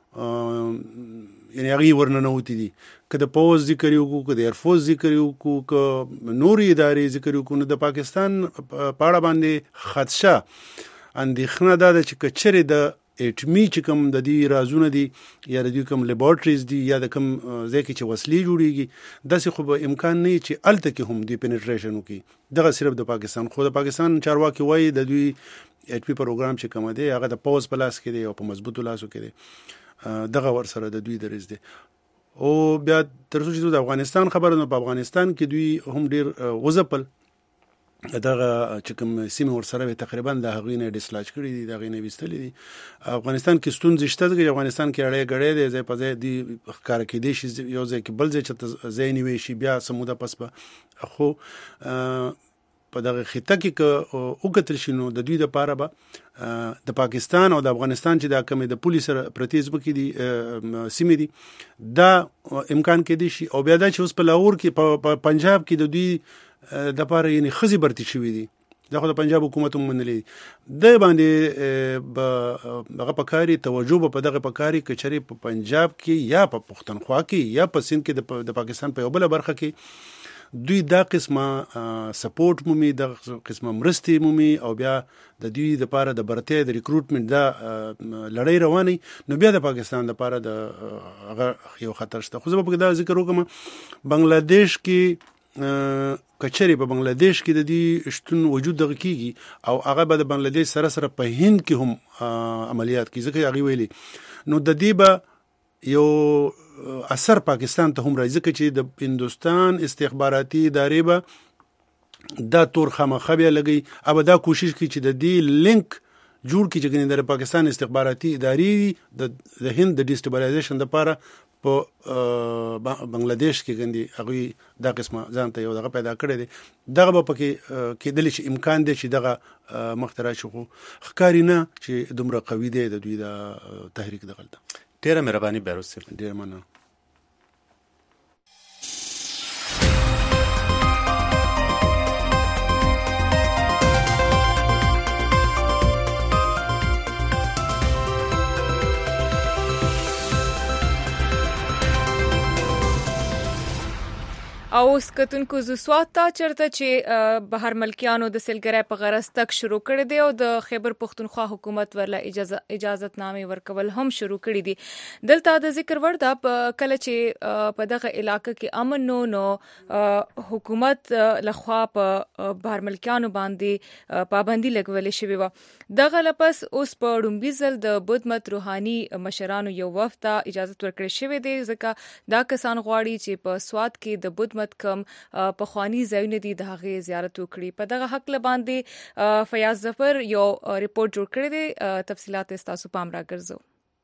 یعنی هغې ورننوتي دي، که د پوځ ذکر یې وکړو، که د ایرفورس ذکر یې وکړو، که نورې ادارې ذکر یې وکړو، نو د پاکستان په اړه باندې خدشه اندېښنه دا ده چې که چېرې د اټمي چې کوم د دې رازونه دي یا د دوی کوم لیبارټریز دي یا د کوم ځای کې چې وسلې جوړېږي، داسې خو به امکان نه وي چې هلته کې هم دوی پینټریشن وکړي، دغه صرف د پاکستان. خو د پاکستان چارواکي وایي د دوی اټمي پروګرام چې کومه دی هغه د پوځ په لاس کې دی او په مضبوطو لاسو کې دی، دغه ورسره د دوی دریځ دی. او بیا تر څو چې د افغانستان خبره، نو په افغانستان کې دوی هم ډېر وځپل، دغه چې کوم سیمې ورسره وي تقریبا د هغوی نه ډسلاج کړي دي، د هغوی نه ویستلي دي. افغانستان کې ستونزې شته، ځکه چې افغانستان کې اړی ګړی دی، ځای په ځای دی ښکاره کېدی شي، یو ځای کې بل ځای چې ځای نیوی شي، بیا څه موده پس به. خو په دغه خطه کې وکتل شي نو د دوی لپاره به د پاکستان او د افغانستان چې دا کمې د پولیس سره پرتیز بکې دي سیمې دي دا امکان کې دي شي. او بیا دا چې اوس په لاهور کې په پنجاب کې د دوی د لپاره یعنی خزي برتی شوي دي دا خو د پنجاب حکومت هم منلې د باندې هغه پکاري توجه په دغه پکاري کچري په پنجاب کې یا په پښتونخوا کې یا په سند کې د پاکستان په یو بل برخه کې دوی دا قسمه سپورټ مومي د قسمه مرستي مومي او بیا د دوی د لپاره د برته د ریکروټمنټ دا لړۍ رواني نو بیا د پاکستان لپاره د هغه یو خطر شته. خو زه په دا ذکر وکم بنگلاديش کې کچري په بنگلاديش کې د دې شتون وجود دغه کیږي او هغه به د بنگلاديش سره په هند کې هم عملیات کوي ځکه هغه ویلي نو د دې به یو اثر پاکستان ته هم راځي چې د هندوستان استخباراتي ادارې به دا تور خامخا بیا لګي او دا کوشش کوي چې د دې لینک جوړ کړي چې د پاکستان استخباراتي ادارې د هند د ډیسټابلایزیشن لپاره په بنگلاديش کې غندي هغه دا قسمه ځان ته یو دغه پیدا کړی دی دغه په کې کېدل شي امکان دی چې دغه مخترع شو خکاری نه چې دومره قوي دی د دوی د تحریک دغلته. ډیره مهرباني بیروز صاحب ډیره مننه. او سکتونکو ز سوات ته چرته چې بهر ملکیانو د سیلګرۍ په غرض تک شروع کړي دي او د خیبر پختونخوا حکومت ورله اجازت نامې ورکول هم شروع کړي دي. دلته د ذکر ور ده کله چې په دغه علاقې کې امن نو حکومت لخوا په بهر ملکیانو باندې پابندي لګولې شوې و. دغه لپس اوس په ډومبي ځل د بدمت روحاني مشرانو یو وفد ته اجازه ورکړې شوې ده ځکه دا کسان غواړي چې په سوات کې د بدمت کم په خواني ځایونه دي د هغه زیارت وکړي. په دغه حق لباندې فیاض ظفر یو ریپورت جوړ کړی دی تفصيلات تاسو پام راګرځو.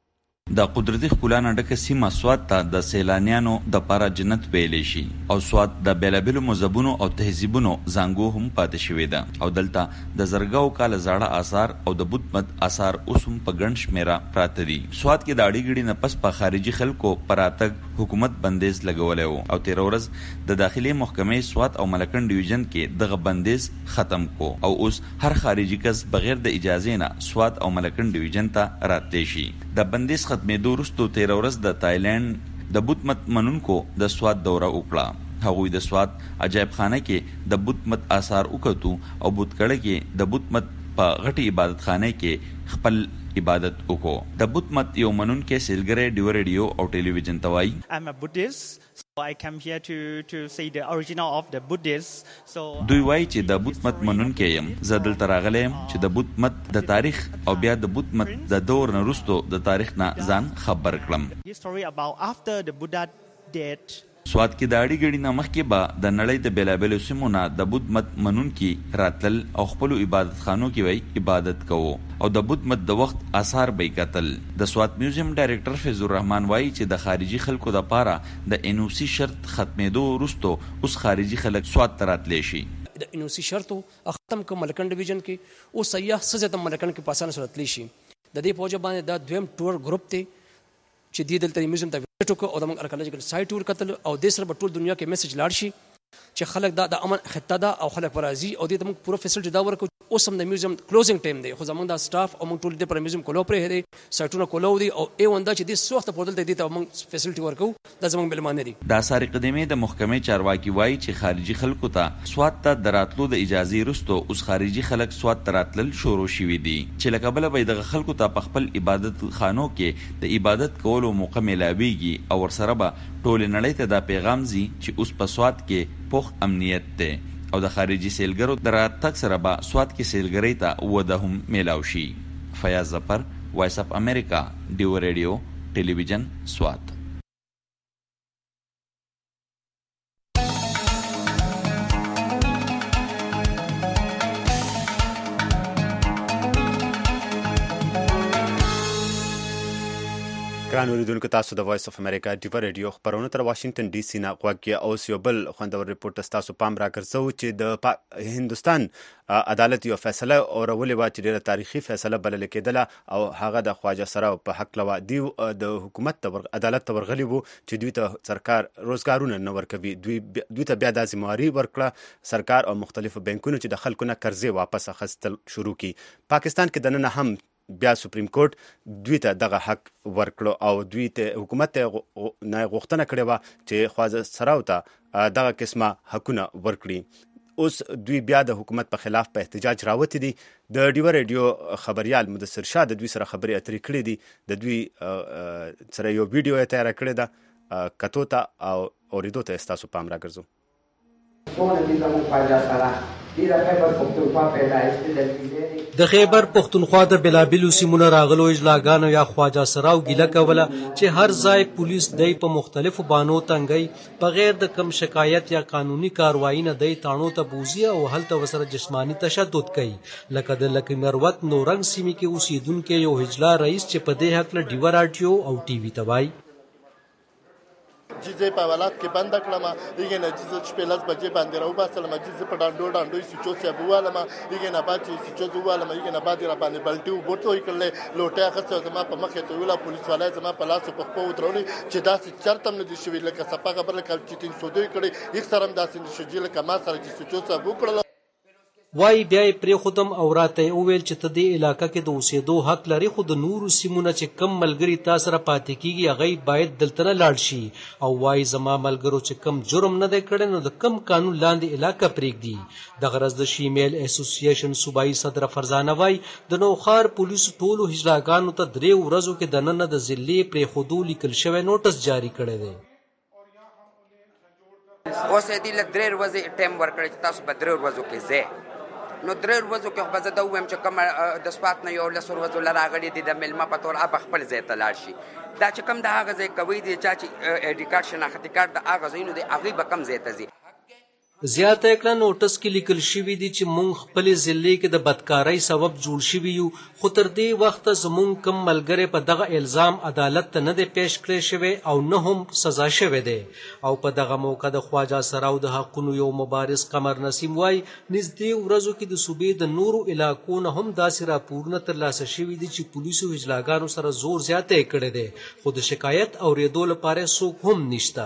د قدرتي خلانه ډکه سیمه سوات ته د سیلانیانو د پاره جنت ویلې شي او سوات د بیلابلو مذهبونو او تهذیبونو زنګو هم پاتې شوی ده او دلته د زرګاو کال زاړه آثار او د بودمت آثار اوسم په ګڼ شمیره پراته دي. سوات کې د اړیګړي نه پس په خارجي خلکو پراتګ حکومت بندیز لګولې او 13 ورځ د داخلي محکمې سوات او ملکن ډیویژن کې دغه بندیز ختم کو او اوس هر خارجي کس بغیر د اجازه نه سوات او ملکن ډیویژن ته راتلی شي. د بندیز ختمېدو وروسته 13 ورځ د تایلند د بودمت منونکو د سوات دوره وکړه. هغوی د سوات عجایب خانه کې د بودمت آثار وکتو او بودکړه کې د بودمت په غټي عبادت خانه کې خپل عبادت وکړو. د بودمت یو منونکو سیلګری ډیو ریډیو او ټلویزیون توای I'm a Buddhist, so I come here to see the original of the Buddhists. So دوی وایي چې د بودمت منونکو يم زه دلته راغلی یم چې د بودمت د تاریخ او بیا د بودمت د دور نه وروسته د تاریخ نه ځان خبر کړم. history about after the Buddha dead. سوات کې د اړیګړي نه مخکې به د نړۍ د بیلابلو سیمو نه د بودمت منونکي راتل او خپل عبادت خانو کې وای عبادت کوو او د بودمت د وخت آثار به کتل. د سوات میوزیم ډایریکټر فیض الرحمن وایي چې د خارجي خلکو د پاره د NOC شرط ختمېدو وروسته اوس خارجي خلک سوات ته راتلی شي. د NOC شرط ختم کوم ملکن ډیویژن کې او سیاح سزا ملکن کې پاسانه سره راتلی شي. د دې پوجا باندې دا دویم ټور ګروپ ته چې د دلته میوزیم ته ویزټ وکړو او د ارکیولوژیکل سایت ور کتل او د سره په ټول دنیا کې میسج لاړ شي چې خلک دا د امن خطه ده او خلک راضي او د موږ پوره فیسیلیټي دا ورکو. اوس هم د میوزیم کلوزینګ ټایم دی خو زمونږ د سټاف او موږ ټول د پر میوزیم کولو پرې دی سایټونه کولو دي او ای وندا چې د سوخت په بدل ته موږ فیسیلیټي ورکو د زمونږ ملمانه دي. د آثار قدیمه د محکمې چارواکي وایي چې خارجي خلکو ته سوات ته دراتلو د اجازه وروسته اوس خارجي خلک سوات ته راتلل شروع شوي دي چې لکه بل به د خلکو ته په خپل عبادت خانو کې د عبادت کولو موقع ملاويږي او ورسره به ټول نړۍ ته دا پیغام زی چې اوس په سوات کې پوخ امنیت ده او د خارجي سیلګرو د راتګ سره به سوات کې سیلګرۍ ته وده هم میلاو شي. فیاض ظفر، وایس اف امریکا، ډیو ریډیو ټلویزیون سوات. ګران اوریدونکو تاسو د وایس اف امریکا ډیو ریډیو خبرونه تر واشنگټن ډي سي نه غوږی اوس یو بل خوندور ریپورت تاسو پام راګرځو چې د هندستان عدالت یو فیصله اورولې و چې ډیره تاریخي فیصله بلل کېدله او هغه د خواجه سراو په حق لوا دی د حکومت عدالت ورغلی وو چې دوی ته سرکار روزګارونه نه ورکوي دوی ته بیا د ذمہواری ورکړه سرکار او مختلفو بانکونو چې د خلکو نه قرضې واپس اخیستل شروع کی پاکستان کې دنه هم بیا سپریم کورټ دوی ته دغه حق ورکړو او دوی ته حکومت نه غوښتنه کړې وه چې خواجه سراو ته دغه قسمه حقونه ورکړي اوس دوی بیا د حکومت په خلاف په احتجاج راوتی دي د ډیو ریډیو خبريال مدثر شاه د دوی سره خبرې اترې کړې دي د دوی سره یو ویډیو یې تیار کړی ده کتو ته او اوریدو ته تاسو پام راګرځو د خیبر پختونخوا د بلابلو سیمونو راغلو اجلاګانو یا خواجه سراو ګیله کوله چې هر ځای پولیس دای په مختلفو بانو تنګي بغیر د کم شکایت یا قانوني کاروایی نه دای تانو ته بوزي او هلته وسره جسمانی تشدد کوي لکه د لکی مروت نورنګ سیمې کې اوسیدونکو یو هجلا رئیس چې په دې حق له ډیو رادیو او ټي وي توای جزې په حالات کې بند کړم دیګه نه چې شپږ بجې باندې راو باسل ما چې په ډاندو سچو سی ابواله ما دیګه نه باچې سچو واله ما دیګه نه باندې را باندې بلټیو بوټوي کړل لوټه خسته زما په مخه ته ویلا پولیس والای زما په لاس په خپل درولي چې داسې چرته نه دي شوی لکه صفه خبر کړ چې 300 کړي یک سره داسې نشي لکه ما سره چې سچو سی وکړل وای بیا پرې خودم او راته وویل چې ته دې علاقې کې د اوسېدو حق لري خو د نورو سیمونه چې کم ملګری تاسو سره پاتې کیږي هغه باید دلته نه لاړ شي او وای زما ملګرو چې کم جرم نه دی کړی نو د کم قانون لاندې علاقې پرېږدي د غرض د شیمیل اسوسییشن صوبایي صدر فرزانه وای د نوخار پولیسو ټولو هجلاګانو ته 3 ورځو کې د نن د ضلع پرې خودو لیکل شوی نوټس جاری کړی دی اوس دې له 3 ورځې ټایم ورکړی چې تاسو په 3 ورځو کې ځئ نو 3 ورځو کې خو به زه دا ووایم چې کوم د سپات نه یو 10 ورځو له راغلي دي د میلمه په طور اب خپل ځای ته لاړ شي دا چې کوم د هغه ځای کوي دی چې ایډي کارت شناختي کارت د هغه ځایونو دی هغې به کوم ځای ته ځي زیاته کړه نوټس کې لیکل شوی دی چې مونږ خپل ضلع کې د بدکارۍ سبب جوړ شوی یو خو تر دې وخت زمونږ کم ملګری په دغه الزام عدالت ته نه دی پیش کړی شوی او نه هم سزا شوی دی او په دغه موقع د خواجه سراو د حقونو یو مبارز قمر نسیم وای نږدې ورځو کې د صوبې د نورو علاقو نه هم داسې راپورونه ترلاسه شوي دي چې پولیسو اجلاګانو سره زور زیاتی کړی دی خو د شکایت اورېدو لپاره څوک هم نشته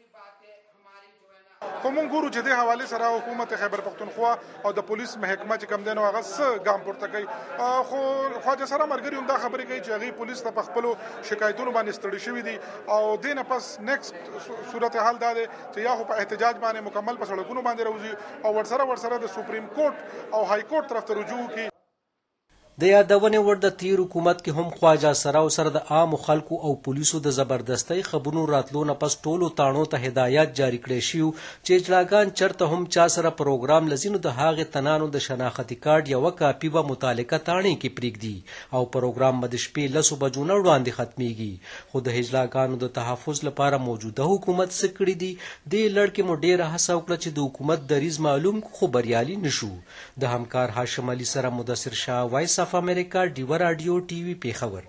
کوم ګورو چې د حواله سره حکومت خیبر پختونخوا او د پولیس محکمه چې کم دینو هغه څه ګام پورته کوي خو خواجه سره مرګري هم دا خبرې کوي چې هغه پولیس ته خپل شکایتونو باندې ستړي شوی دي او دینه پس نیکسټ صورتحال دا ده چې یا خو په احتجاج باندې مکمل په سړکونو باندې راوځي او ورسره د سپریم کورټ او های کورټ طرف ته رجوع کوي د یادونې وړ د تیر حکومت کې هم خواجه سراو سره د عام خلکو او پولیسو د زبردستۍ خبرونو راتلو نه پس ټولو تاڼو ته هدایت جاری کړی شي چې اجلاګان چرته هم چا سره پروګرام لزینو د هاغه تنانو د شناختی کارت یو کاپی و متعلقه تاڼې کې پریږدي او پروګرام مد شپې 10 بجو نه وړاندې ختميږي خو د اجلاګانو د تحفظ لپاره موجوده حکومت سکړی دي د لړکې مو ډیره هڅه وکړه چې د حکومت دریز معلوم خو بریالي نشو د همکار هاشم علي سره مدثر شاه وایس اف امریکا ډیو رادیو ټي وي پیښور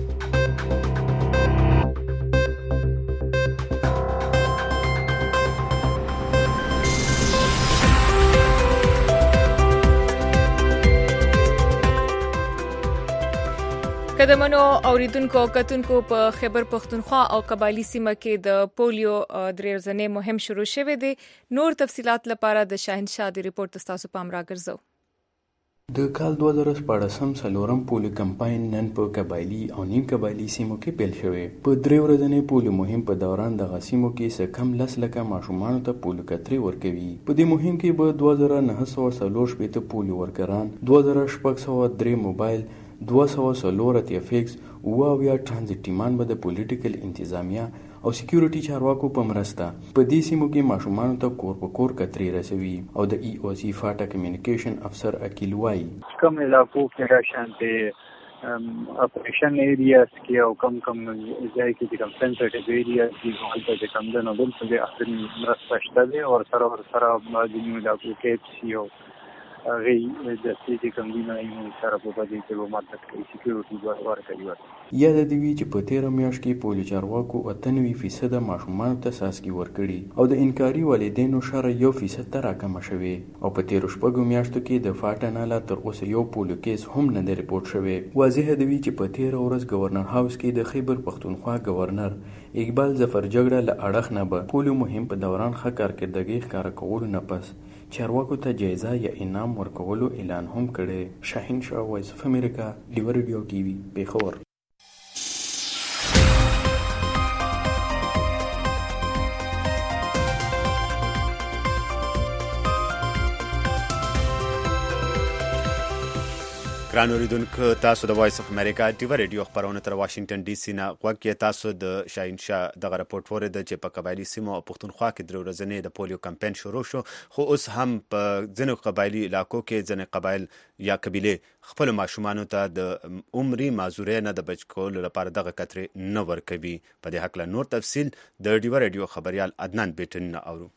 قدمنو اوریدونکو کتونکو په خیبر پختونخوا او قبایلی سیمه کې د پولیو درېرځنې مهم شروع شوه دي نور تفصيلات لپاره د شاهنشاه دی ریپورت تاسو پام راګرځو د کال 2014 څلورم پولیو کمپاین نن په قبایلی او نیم قبایلی سیمو کې پیل شوی په 3 ورځې پولیو مهم په دوران د غسیمو کې څه کم 10 لکه ماشومان ته پولیو کتري ورکوي په دې مهم کې به 2940 پولیو ورکران 2603 موبایل 200 افیکس او بیا ترانزیت ټیمان به د پولیټیکل انتظامیه او سکیورټي چارواکو په مرسته په دې سیمو کې ماشومان ته کور په کور کتري رسوي او د ای او سی فاټا کمیونیکیشن افسر اکیل وای کوم علاقو کې راشانته اپریشن ایریاز کې او کم ځای کې چې کوم سنسټیو ایریاز کې هلته چې کوم د نو بل څه د اخري مرسته شته دي او سره د نیو علاقو کې سی او هغه د سټي کمبینای نو سره په دې کې و مدد کوي سکیورټي ورکوي. یا د دې چې په 13 میاشت کې پولیو چارواکو 98% ماشومان ته ساسکي ورکړي او د انکاري والدینو شره 1% ته راکمه شوې او په 13 شپږو میاشتو کې د فاټنالا تر اوسه یو پولیو کیس هم نه دی ریپورت شوی. واضح دی چې په 13 ورځ گورنر هاوس کې د خیبر پختونخوا گورنر اقبال ظفر جګړه له اړخ نه به پولیو مهم په دوران ښه کارکردګي ښکاره کولو نه پس چارواکو ته جایزه یا انعام ورکولو اعلان هم کړی. شاهین شاه، وایس اف امریکا، ډیور ریډیو ټي وي، پیښور. ګران اوریدونکو، تاسو د وایس اف امریکا ډیور ریډیو خبرونه تر واشنگټن ډي سي نه غوږ کې. تاسو د شاهین شاه دغه راپورټ ورته چې په قبایلی سیمو او پښتونخوا کې درې ورځې د پولیو کمپاین شروع شو، خو اوس هم په ځینو قبایلی علاقو کې ځینې قبایل یا قبیلې خپل ماشومانو ته د عمري معذورۍ نه د بچ کولو لپاره دغه کترې نه ورکوي. په دې هکله نور تفصیل د ډیور ریډیو خبريال عدنان بیټن نه اورو.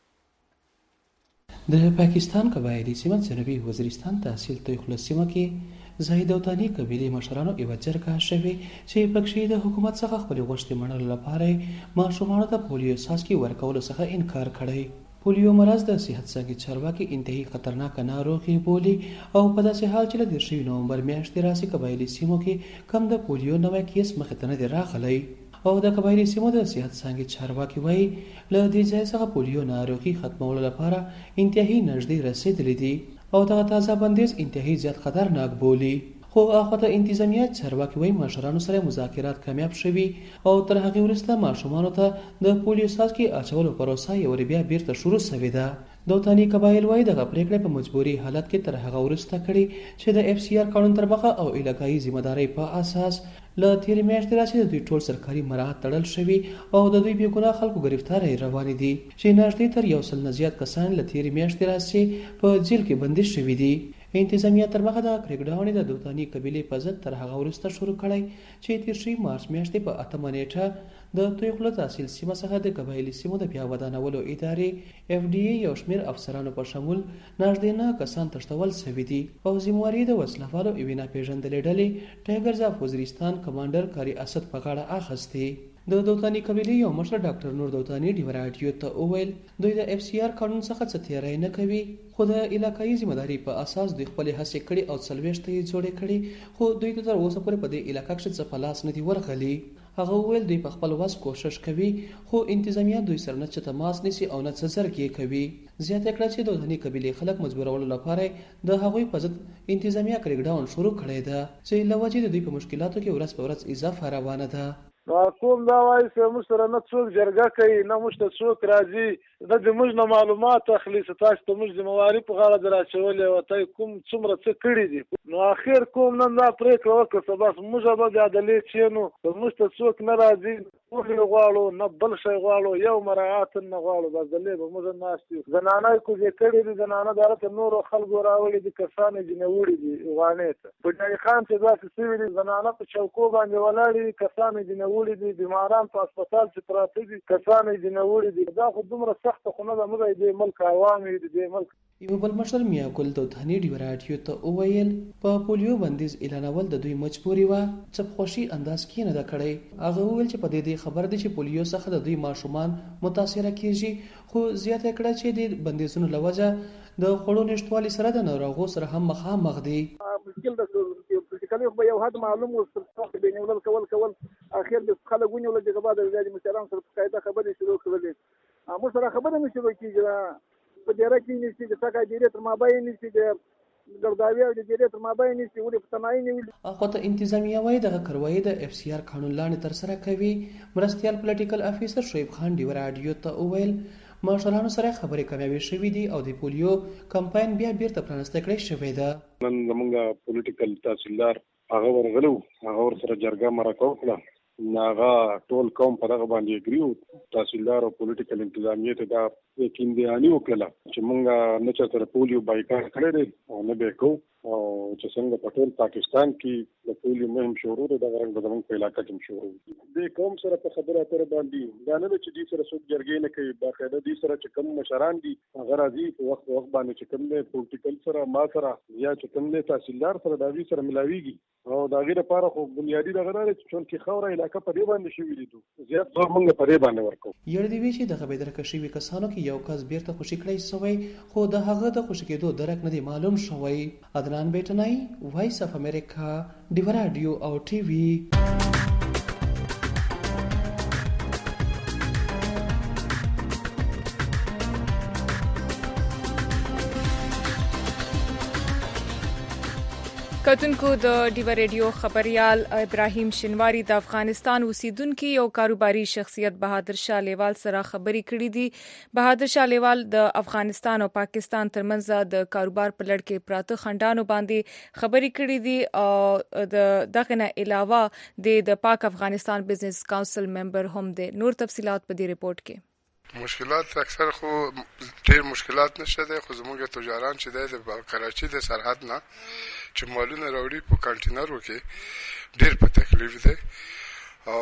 د پاکستان قبایلی سیمه جنوبي وزیرستان تحصیل تویخله سیمه کې زاهد اوتانی قبیلې مشرانو یوه جرګه شوې چې پکې د حکومت څخه خپلې غوښتنې منلو لپاره ماشومانو ته پولیو څاڅکي ورکولو څخه انکار کړی. پولیو مرض د صحت څانګې چارواکي انتهایی خطرناکه ناروغي بولي او په داسې حال چې له 13 نومبر میاشتې راسي قبایلی سیمو کې کم د پولیو نوی کیس مخې ته نه دی راغلی او د قبایلی سیمو د صحت څانګې چارواکي وایي له دې ځای څخه پولیو ناروغي ختمولو لپاره انتهایی نږدې رسېدلی دي او دغه تازه بندیز انتهایی زیات خطرناک بولي. خو اخوته انتظامیه چارواکي وایي مشرانو سره مذاکرات کامیاب شوي او تر هغې وروسته ماشومانو ته د پولیو څاڅکي اچولو پروسه یو بیا بیرته شروع شوې ده. د اوتاني قبایل وایي دغه پریکړه په مجبوري حالت کې تر هغه وروسته کړي چې د FCR قانون تر مخه او علاقایي ذمہدارۍ په اساس له تیرې میاشتې راځي د دوی ټول سرکاري مراحت تړل شوي او د دوی بې ګناه خلکو گرفتارۍ روانې دي چې نږدې تر 100 نه زیات کسان له تیرې میاشتې راځي په جیل کې بندي شوي دي. انتظامیه تر مخه د کریکډاون د دوتانی قبیلې په ضد تر هغه وروسته شروع کړی چې 13 مارچ میاشتې په 8 نیټه د تویخله تحصیل سیمه څخه د قبایلی سیمو د بیا ودانولو ادارې FDA یو شمېر افسرانو په شمول نږدې 9 کسان تښتول شوي دي او ذمہواري د وسلهوالو یوې ناپېژندلې ډلې ټایګرز اف وزیرستان کمانډر کاری اسد په غاړه اخیستې. د دوتانی قبیلې یو مشر ډاکټر نور دوتانی ډیور راډیو ته وویل دوی د FCR قانون څخه څه تیری نه کوي خو د علاقایي ذمہداري په اساس دوی خپل هڅې کړي او 40 یې جوړې کړي خو دوی تر اوسه پورې په دې علاقې کې څه په لاس نه دی ورغلي. هغه وویل دوی په خپل وس کوشش کوي خو انتظامیه دوی سره نه چې تماس نیسي او نه څه زرګي کوي. زیاته کړه چې د دوتانی قبیلې خلک مجبورولو لپاره د هغوی په ضد انتظامیه کریکډاون شروع کړی ده چې لوجې د دوی په مشکلاتو کې ورځ په ورځ اضافه روانه ده. کوم دا وایي چې موږ سره نه څوک جرګه کوي نه موږ ته څوک راځي نه د موږ نه معلومات اخلي چې تاسو ته موږ ذمہواري په غاړه در اچولې وه ته کوم څومره څه کړي دي نو اخر کوم نن دا پرېکړه وکړه چې بس موږ به د عدالت چینو موږ ته څوک نه راځي ټول غواړو نه بل شی غواړو یو مراعات نه غواړو بس دلې به موږ ناست یو زنانه کوزې کړي دي زنانه دلته نورو خلکو راوړي دي کسان یې جنوړي دي افغانۍ ته په ډای خان چې داسې سوي دي زنانه په چوکو باندې ولاړې کسان یې جنوړي دي بیماران په هسپتال چې پراته دي کسان یې جنوړي دي دا خو دومره سخته خو نه ده موږ د ملک عوام یو د ملک. یو بل مشر میا ګل دوتانی ډیور راډیو ته وویل په پولیو بندیز اعلانول د دوی مجبوري وه چې خوشي انداز کې نه ده کړی. هغه وویل چې په دې خبر دي چې پولیو څخه د دوی ماشومان متاثره کیږي خو زیاته کړه چې د بندیزونو له وجه د خوړو نشټوالي سره د ناروغو سره هم مخامخ دي. مشکل د پریکټیکالي خو یو حد معلوم و چې بینولل کول اخر د خلک ونیول چې بعد د مشرانو سره قاعده خبرې شروع کړلې موږ سره خبرې مې شروع کیږي په ډیره کې نشي د تاګه ډیره تر مابین نشي د ګرداوی او د ډیره تر مابین نشي ولې په تناي نه اخوته انتظامیه وایي دغه کاروایی د FCR قانون لاندې تر سره کوي. مرستيال پولیټیکل افیسر شعیب خان ډیور راډیو ته وویل ماشرانو سره خبرې کامیابې شوې دي او د پولیو کمپاین بیا بیرته پرانسته کړې شوې ده. نن زمونږ پولیټیکل تحصیلدار هغه ورغلو هغه ور سره جرګه مرکه وکړه هغه ټول قوم په دغه باندې اګریو تحصیلدار او پولیټیکل انتظامیه ته دا کیندیاني وکړه چې موږ نه چاته پولیو بایکاټ کړی دی او نه به کوو او چې څنګه په ټول پاکستان کې د پولیو مهم شروع ده د غرنګ بدمن په علاقې کې شروع دي کوم سره په خبره اتره باندې دا نه چې دې سره څوک جرګې نه کوي باقاعده دې سره چې کوم مشران دي هغه راځي په وخت باندې چې کوم نه پولیټیکل سره ما سره یا چې کوم نه تحصیلدار سره دا وی سره ملاويږي او دا غیر لپاره خو بنیادی دغه لري چې څنګه خوره علاقې په دې باندې شوې دي زیات زور موږ په دې باندې ورکو یړ دی وی چې د غبیدر کشي وی کسانو کې یو کس بیرته خوشی کړی سوی خو د هغه د خوشی کېدو درک نه دی معلوم شوی عدنان بیٹنای وایس اف امریکا ډیو رادیو او ټي وي کتونکو د ډیو ریډیو خبريال ابراهیم شینواری د افغانستان اوسیدونکو یو کاروباري شخصیت بهادر شاه لیوال سره خبرې کړې دي بهادر شاه لیوال د افغانستان او پاکستان ترمنځ د کاروبار په لړ کې پراته خندانو باندې خبرې کړې دي او دغه نه علاوه د پاک افغانستان بزنس کونسل ممبر هم دي نور تفصيلات په دې ریپورت کې مشکلات اکثر خو ډېر مشکلات نشته دي خو زموږ تجاران چې د کراچي د سرحد نه چې مالونه راوړي په کانټینرو کې ډېر په تکلیف دي او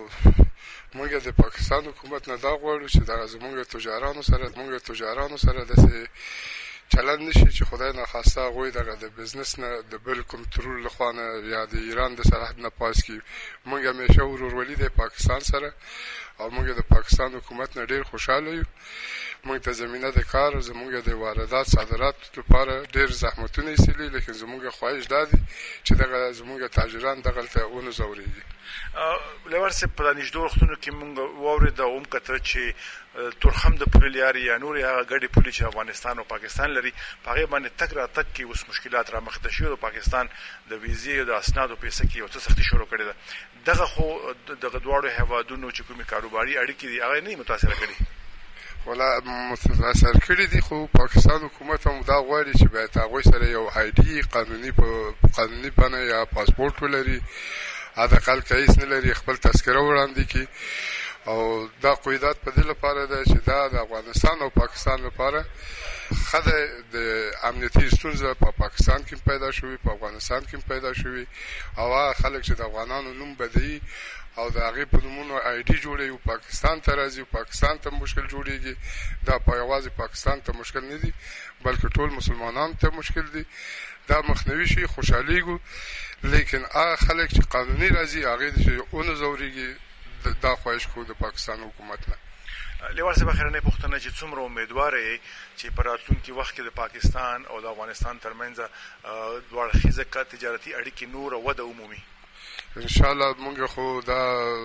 موږ د پاکستان حکومت نه دا غواړو چې دا زموږ تجارانو سره د چلند نشي چې خدای نه خواسته غوي د بزنس نه د بل کوم ترور لخوانه یا د ایران د سرحد نه پاس کی موږ همیشه ورورولي د پاکستان سره او موږ د پاکستان حکومت نه ډېر خوشاله یو موږ ته زمينه د کار زموږ د واردات صادرات لپاره ډېر زحمتونه ایستلي لیکن زموږ خواهش دادي چې دغه زموږ تاجران دغه ته ونه زوريږي لورسه په نږدې وختونو کې موږ وورید او کتر چې تورخم د پولیاري یا نور هغه غړي پولی چې افغانستان او پاکستان لري په هغه باندې تک را تک کې اوس مشکلات را مخ ته شي او پاکستان د ویزې او د اسنادو پیسې کې او څه سختي شروع کړي ده دغه خو دغه دواړو هوادونو چې کومي کاروباري اړیکې دي هغه نه متاثر کړي ولا متاثر کړي دي خو پاکستان حکومت هم دا غواړي چې باید هغه سره یو آیډي قانوني بنه یا پاسپورت ولري ادا کال کیس نه لري خپل تذکره وړاندې کی او دا قیادت په دې لپاره ده چې دا د افغانستان او پاکستان لپاره خدای د امنیتي ستونزه په پاکستان کې پیدا شوې په افغانستان کې پیدا شوې او خلک چې د افغانانو نوم بدی او د هغه په نومونو آیډي جوړي او پاکستان ته راځي پاکستان ته مشکل جوړيږي دا په یوازې پاکستان ته مشکل نه دي بلکې ټول مسلمانانو ته مشکل دي دا مخنیوي شي خوشاليګو لیکن هغه خلک چې قانوني راځي هغه چې اون زوريږي دا خواهش کو د پاکستان حکومت نه لیوال صاحب خیرنه پښتنه چې څومره امیدوار چې په راتلونکي وخت کې د پاکستان او د افغانستان ترمنځ دوه خیزه تجارتي اړیکې نور وده عمومي ان شاء الله موږ خو دا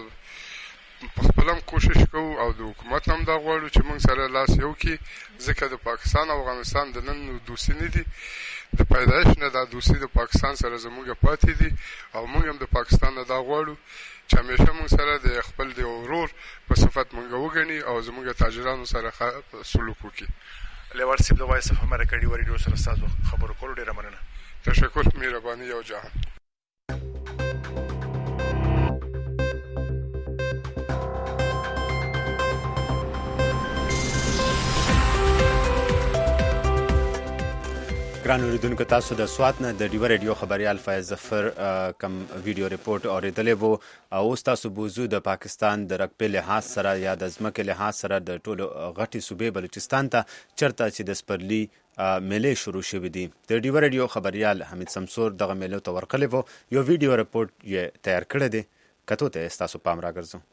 په خپلم کوشش کوو او د حکومت هم دا غواړو چې موږ سره لاس یو کړي ځکه د پاکستان او افغانستان د نن دوستي نه دي د پیدایش نه د دوستي د پاکستان سره زموږ پاتې دي او موږ هم د پاکستان نه دا غواړو چې همیشه موږ سره د خپل د ورور په صفت موږ وګڼي او زموږ تاجرانو سره سلوک وکړي لیوال صاحب د وایس اف امریکا ډیو ریډیو سره تاسو خبرو کول ډیره مننه تشکر مهرباني او جهان ګران اوریدونکو تاسو د سوات نه د ډیو ریډیو خبريال فیض ظفر کم ویډیو ریپورت اوریدلې وو او تاسو بوزو د پاکستان د رقبې لحاظ سره یا د ځمکې لحاظ سره د ټولو غټي صوبې بلوچستان ته چرته چې د سپرلی میلې شروع شوې دي د ډیو ریډیو خبريال حمید سمسور دغه میلې ته ورقلې وو یو ویډیو ریپورت یې تیار کړی دی کته ته تاسو پام راګرځو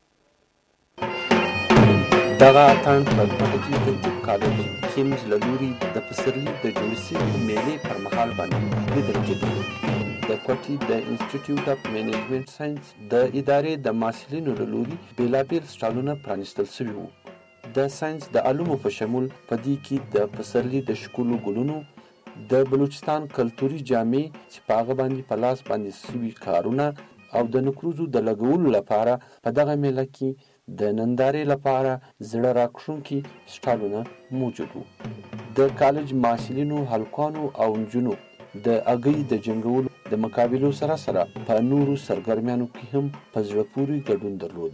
دغه اتڼ په کوټه کې د طب کالج کیمز لوري د پسرلي د جوړ شوي میلې پر مهال باندې لیدل کېدل د کوټې د انسټیټیوټ اف مینجمنټ ساينس د ادارې د محصلینو لوري بیلابیل سټالونه پرانیستل شوي وو د ساينس د علومو په شمول په دې کې د پسرلي د شکولو ګلونو د بلوچستان کلتوري جامې چې په هغه باندې په لاس باندې شوي کارونه او د نکروزو د لګولو لپاره په دغه میله کې د نندارې لپاره زړه راکښونکي سټالونه موجود وو د کالج محصلینو هلکانو او نجونو د اګۍ د جنګولو د مقابلو سره په نورو سرګرمیانو کې هم په زړه پورې ګډون درلودی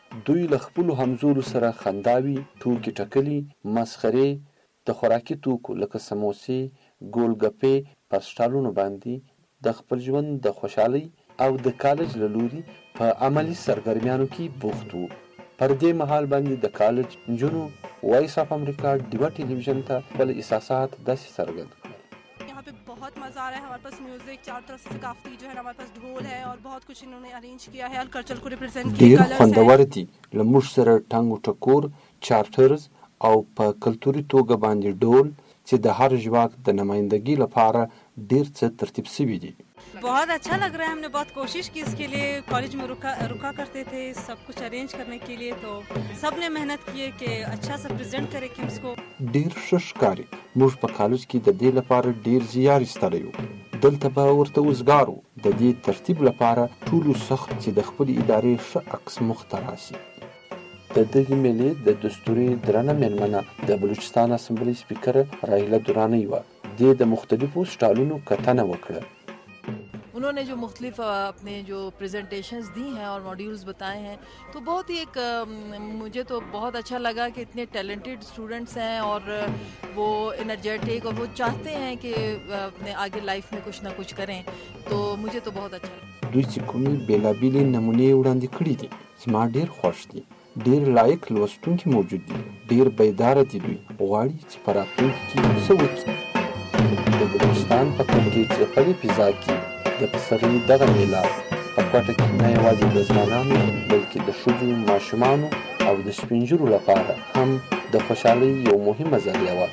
دوی له خپلو همزولو سره خنداوي، ټوکې ټکلي، مسخرې، د خوراکي توکو لکه سموسې، ګولګپې پر سټالونو باندې د خپل ژوند د خوشحالۍ او د کالج له لوري په عملي سرګرمیانو کې بوخت وو. پر دې مهال باندې د کالج نجونو وایس اف امریکا ډیوا ټلویزیون ته خپل احساسات داسې څرګند کړل. यहाँ पे बहुत मज़ा आ रहा है, हमारे पास म्यूजिक चारों तरफ से सकाफती जो है, हमारे पास ढोल है और बहुत कुछ इन्होंने अरेंज किया है और कल्चर को रिप्रेजेंट किया. ډیر خوندور دي. له موږ سره ټنګ ټکور، چارټرز او په کلتوري توګه باندې ډول چې د هر ژواک د نمائندګۍ لپاره ډیر څه ترتیب شوي دي. बहुत अच्छा लग रहा है. हमने बहुत कोशिश की इसके लिए, कॉलेज में रुका करते थे सब कुछ अरेंज करने के लिए, तो सब ने मेहनत की है कि अच्छा सा प्रेजेंट करें किम्स को. ډیر ښه ښکاري. موږ په کالج کې د دې لپاره ډیر زیار ایستلی یو. دلته به ورته وزګار وو د دې ترتیب لپاره ټولو سخت چې د خپلې ادارې ښه عکس مخ ته راسي. د دغې میلې د دستوري درنه مېرمنه د بلوچستان اسمبلي سپیکر راهیله دراني وه. دې د مختلفو سټالونو کتنه وکړه. उन्होंने जो मुख्तलिफ अपने जो प्रेजेंटेशंस दी हैं और मॉड्यूल्स बताए हैं, तो बहुत ही एक मुझे तो बहुत अच्छा लगा कि इतने टैलेंटेड स्टूडेंट्स हैं और वो एनर्जेटिक और वो चाहते हैं कि अपने आगे लाइफ में कुछ ना कुछ करें, तो मुझे तो बहुत अच्छा लगा. دوی چې کومې بېلابېلې نمونې وړاندې کړي دي زما ډېر خوښ دي. ډېر لایق لوستونکي موجود دي. ډېر بیداره دي. دوی غواړي چې په راتلونکي کې څه وکړي. د بلوچستان په کړکېچ خپلې فضا کې د پسرلي دغه میله په کوټه کې نه یوازې د ځوانانو بلکې د ښځو، ماشومانو او د سپین ږیرو لپاره هم د خوشحالۍ یو مهمه ذریعه وه.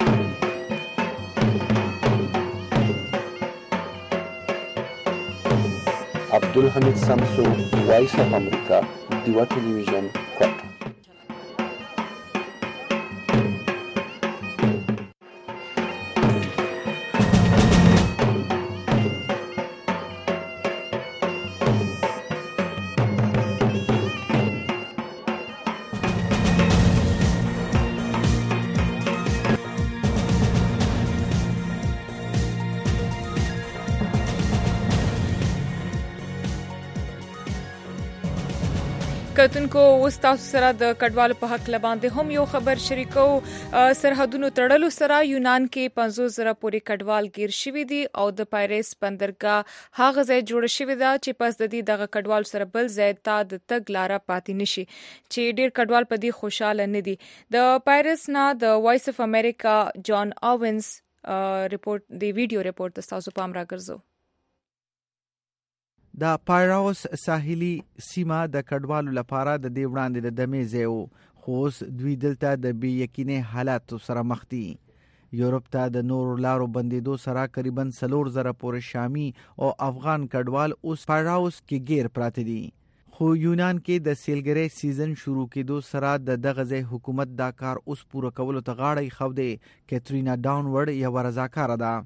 عبدالحمید سمسو، وایس اف امریکا، ډیوا ټلویزیون، کوټه. کتونکو اوس تاسو سره د کډوالو په حق لباندې هم یو خبر شریکو. سرحدونو تړلو سره یونان کې 50,000 پورې کډوال گیر شوي دي او د پایریس بندرګاه هغه ځای جوړ شوی دا چې پس د دې دغه کډوال سره بل ځای ته د تګ لاره پاتې نشي، چې ډیر کډوال په دې خوشاله نه دي. د پایریس نه د وایس اف امریکا جان اوینز ریپورت دی ویډیو ریپورت تاسو پام راګرځو. د پایراوس ساحلي سیمه د کډوالو لپاره د دې وړاندې د دمې ځای و، خو اوس دوی دلته د بې یقیني حالاتو سره مخ دي. یورپ ته د نورو لارو بندېدو سره تقریبا 4,000 پورې شامي او افغان کډوال اوس پایراوس کې گیر پراته دي. خو یونان کې د سیلګرۍ سیزن شروع کېدو سره د دغه ځای حکومت دا کار اوس پوره کولو ته غاړه ایښودې. کیترینا ډاونورډ یوه رضاکاره ده.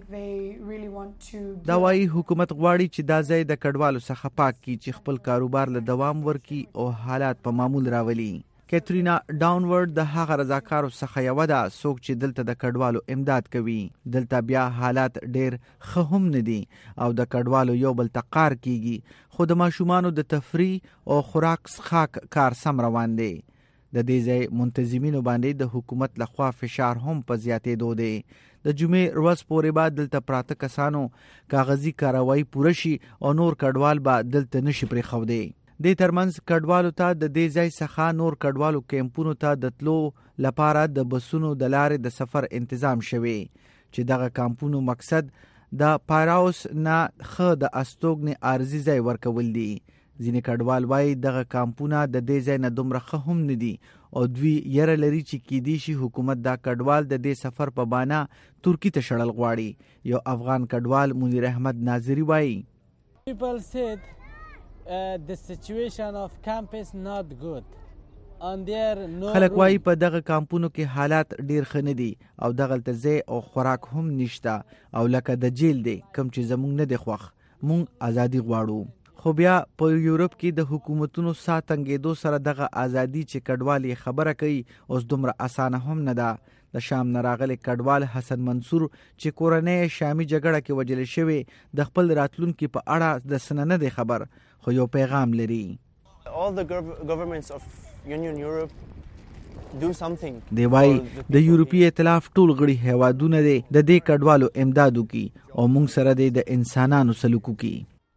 دا وايي حکومت غواړي چې دا ځای د کډوالو څخه پاک کړي چې خپل کاروبار له دوام ورکړي او حالات په معمول راولي. کیترینا ډاونورډ د هغه رضاکارو څخه یوه ده څوک چې دلته د کډوالو امداد کوي. دلته بیا حالات ډیر ښه هم نه دي او د کډوالو یو بل ته قار کیږي، خو د ماشومانو د تفریح او خوراک څښاک کار سم روان دی. د دې ځای منتظمینو باندې د حکومت لخوا فشار هم په زیاتېدو دی. د جمعې ورځ پورې به دلته پراته کسانو کاغذي کاروایی پوره شي او نور کډوال به دلته نشي پرېښودی. دې ترمنځ کډوالو ته د دې ځای څخه نور کډوالو کیمپونو ته د تلو لپاره د بسونو د لارې د سفر انتظام شوی، چې دغه کامپونو مقصد د پایراوس نه ښه د استوګنې عارضي ځای ورکول دي. ځینې کډوال وایي دغه کامپونه د دې ځای نه دومره ښه هم نه دي او دوی یره لري چې کیدی شي حکومت دا کډوال د دې سفر په بانه ترکی ته شړل غواړي. یو افغان کډوال منیر احمد ناظری وایي People said the situation of camp is not good. خلک وایي په دغه کامپونو کې حالات ډیر ښه نه دي او دغلته ځای او خوراک هم نشته او لکه د جیل دی کوم چې زموږ نه دی خوښ. موږ ازادي غواړو. خو بیا په یورپ کې د حکومتونو ساه تنګېدو سره دغه ازادي چې کډوال یې خبره کوي اوس دومره اسانه هم نه ده. د شام نه راغلی کډوال حسن منصور چې کورنۍ شامي جګړه کې وژل شوی د خپل راتلونکي په اړه د څه نه دی خبر، خو یو پیغام لري. all the governments of Union Europe do something. دی وای د یورپی ائتلاف ټول غړي هیوادونه د دې کډوالو امدادو کی او موږ سره د انسانانو سلوکو کی.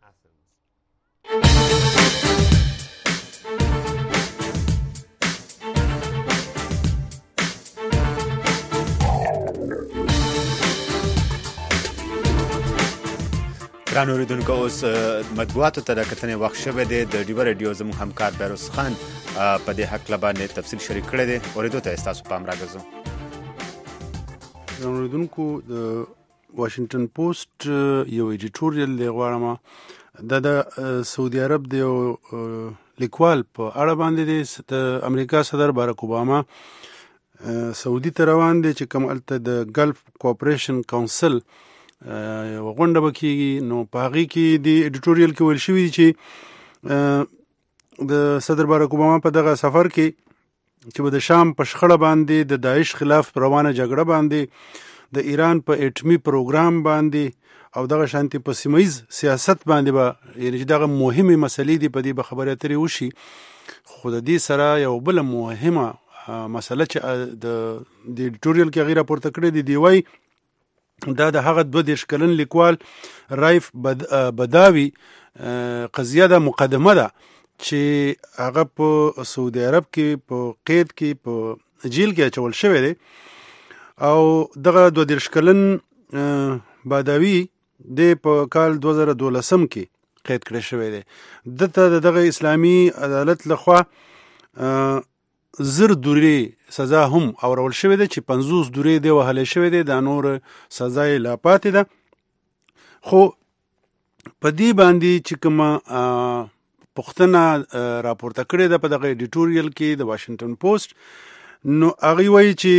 ګران اوریدونکو اوس مطبوعاتو ته د کتنې وخت شوی دی. د ډیوه ریډیو زموږ همکار بیروز خان په دې هکله باندې تفصیل شریک کړی دی. اوریدو ته ستاسو پام راګرځو. ګران اوریدونکو د واشنگټن پوسټ یو ایډیټوریال دی غواړم د سعودي عرب د یو لیکوال په اړه باندې دی. د امریکا صدر باراک اوباما سعودي ته روان دی چې کوم هلته د ګلف کوآپریشن کونسل غونډه به کېږي. نو په هغې کې د ایډیټوریل کې ویل شوي چې د صدر باراک اوباما په دغه سفر کې چې به د شام په شخړه باندې د داعش خلاف روانه جګړه باندې د ایران په اټمي پروګرام باندې او دغه شانتي په سیمه‌ییز سیاست باندې به یعنې چې دغه مهمې مسلې دي په دې به خبرې اترې وشي. خو د دې سره یو بله مهمه مسله چې د ایډیټوریل کې هغې راپورته کړې دي دی وایي دا د هغه 22 کلن لیکوال رایف بداوي قضیه ده، مقدمه ده چې هغه په سعودي عرب کې په قید کې په جیل کې اچول شوی دی او دغه 22 کلن بداوي د په کال 2012 کې قید کړی شوی دی. دته دغه اسلامي عدالت لخوا زر دورې سزا هم اورول شوی دی چې 50 دورې دی وهلی شوی دی. دا نور سزا یې لا پاتې ده. خو په دې باندې چې کومه پوښتنه راپورته کړې ده په دغه ایډیټوریل کې د واشنگټن پوسټ، نو هغې وایي چې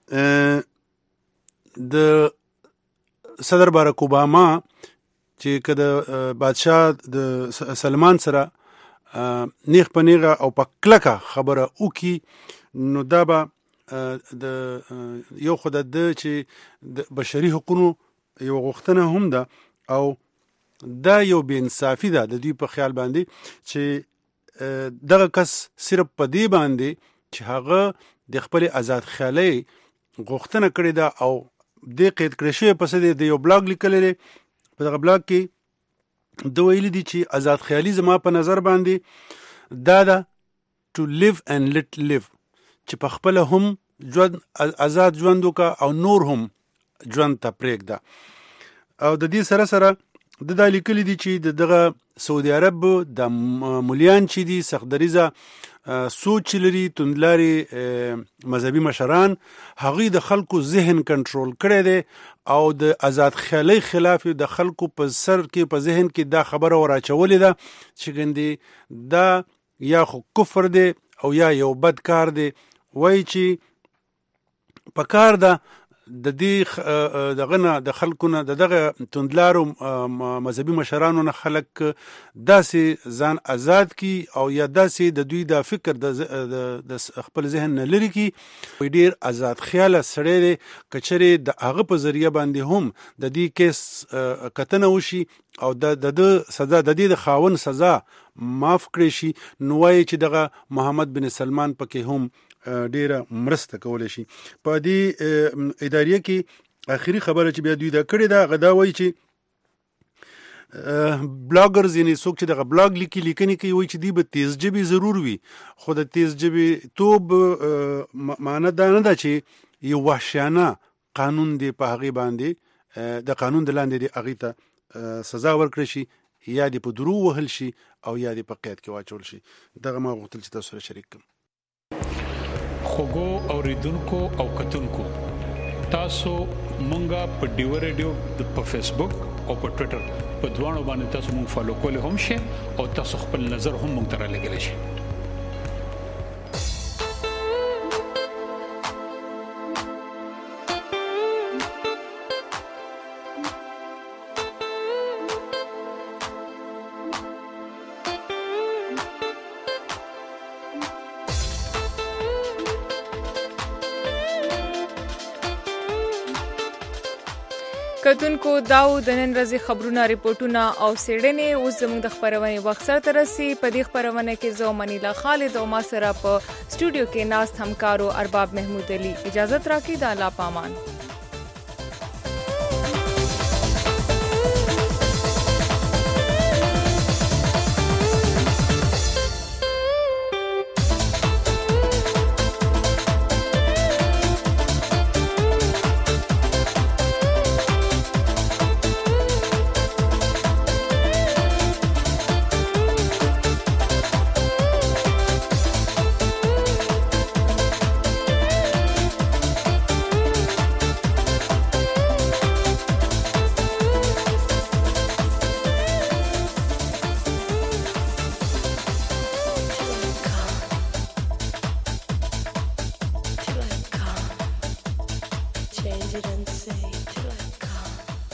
د صدر باراک اوباما چې که د بادشاه د سلمان سره نیغ په نیغه او په کلکه خبره وکړي نو دا به د یو خو د چې د بشري حقوقو یو غوښتنه هم ده او دا یو بې انصافي ده د دوی په خیال باندې چې دغه کس صرف په دې باندې چې هغه د خپل آزاد خیالۍ غوښتنه کړې ده او دې قید کړی شوی پسې د یو بلاګ لیکلی دی. په دغه بلاګ کې د ویلي دي چې آزاد خیالي زما په نظر باندې دا ده to live and let live، چې په خپله هم ژوند آزاد ژوند وکړه او نور هم ژوند ته پرېږده. او د دې سره سره دا لیکلي دي چې دغه سعودي عرب د مولیان چې دي سخت دریځه سوچ لري، توندلاري مذهبي مشران، هغوی د خلکو ذهن کنټرول کړی دی او د آزاد خیالۍ خلاف د خلکو په سر کې په ذهن کې دا خبره وراچولې ده چې ګندې دا یا خو کفر دی او یا یو بد کار دی. وایي چې په کار ده د دې دغه نه د خلکو نه دغه توندلارو مذهبي مشرانو نه خلک داسې ځان آزاد کی او یا داسې د دوی د فکر د خپل ذهن نه لري کی. ډیر آزاد خیاله سړی دی، کچرې د هغه په ذریعه باندې هم د دې کیس کتنه وشي او د سزا د دې د خاون سزا معاف کړی شي، نو وایي چې دغه محمد بن سلمان پکې هم ډیره مرسته کولی شي. په دې اداریه کې آخري خبره چې بیا دوی دا کړې ده هغه دا وایي چې بلاګرز یعنې څوک چې دغه بلاګ لیکنې کوي وایي چې دوی به تیز جبې ضرور وي، خو د تیز جبې توب معنی دا نه ده چې یو وحشیانه قانون دی په هغې باندې د قانون د لاندې دی هغې ته سزا ورکړی شي، یا دې په درو وهل شي او یا دې په قید کې واچول شي. دغه ما غوښتل چې تاسو سره شریک کړم. خوګو اوریدونکو او کتونکو، تاسو مونږه په ډیو ریډیو په فیسبوک او په ټوئیټر په دوانو باندې تاسو مونږ فالو کولای هم شئ او تاسو خپل نظر هم مونږ ته رالیږلی شئ. کتونکو داو د نن ورځې خبرونه ریپورتونه او سیړنې اوس زموږ د خبرونې وخت سره ترسي. په دې خبرونه کې زه منیلا خالد او ما سره په سټوډیو کې ناست همکارو ارباب محمود علي. اجازه راکړئ د الله پامان.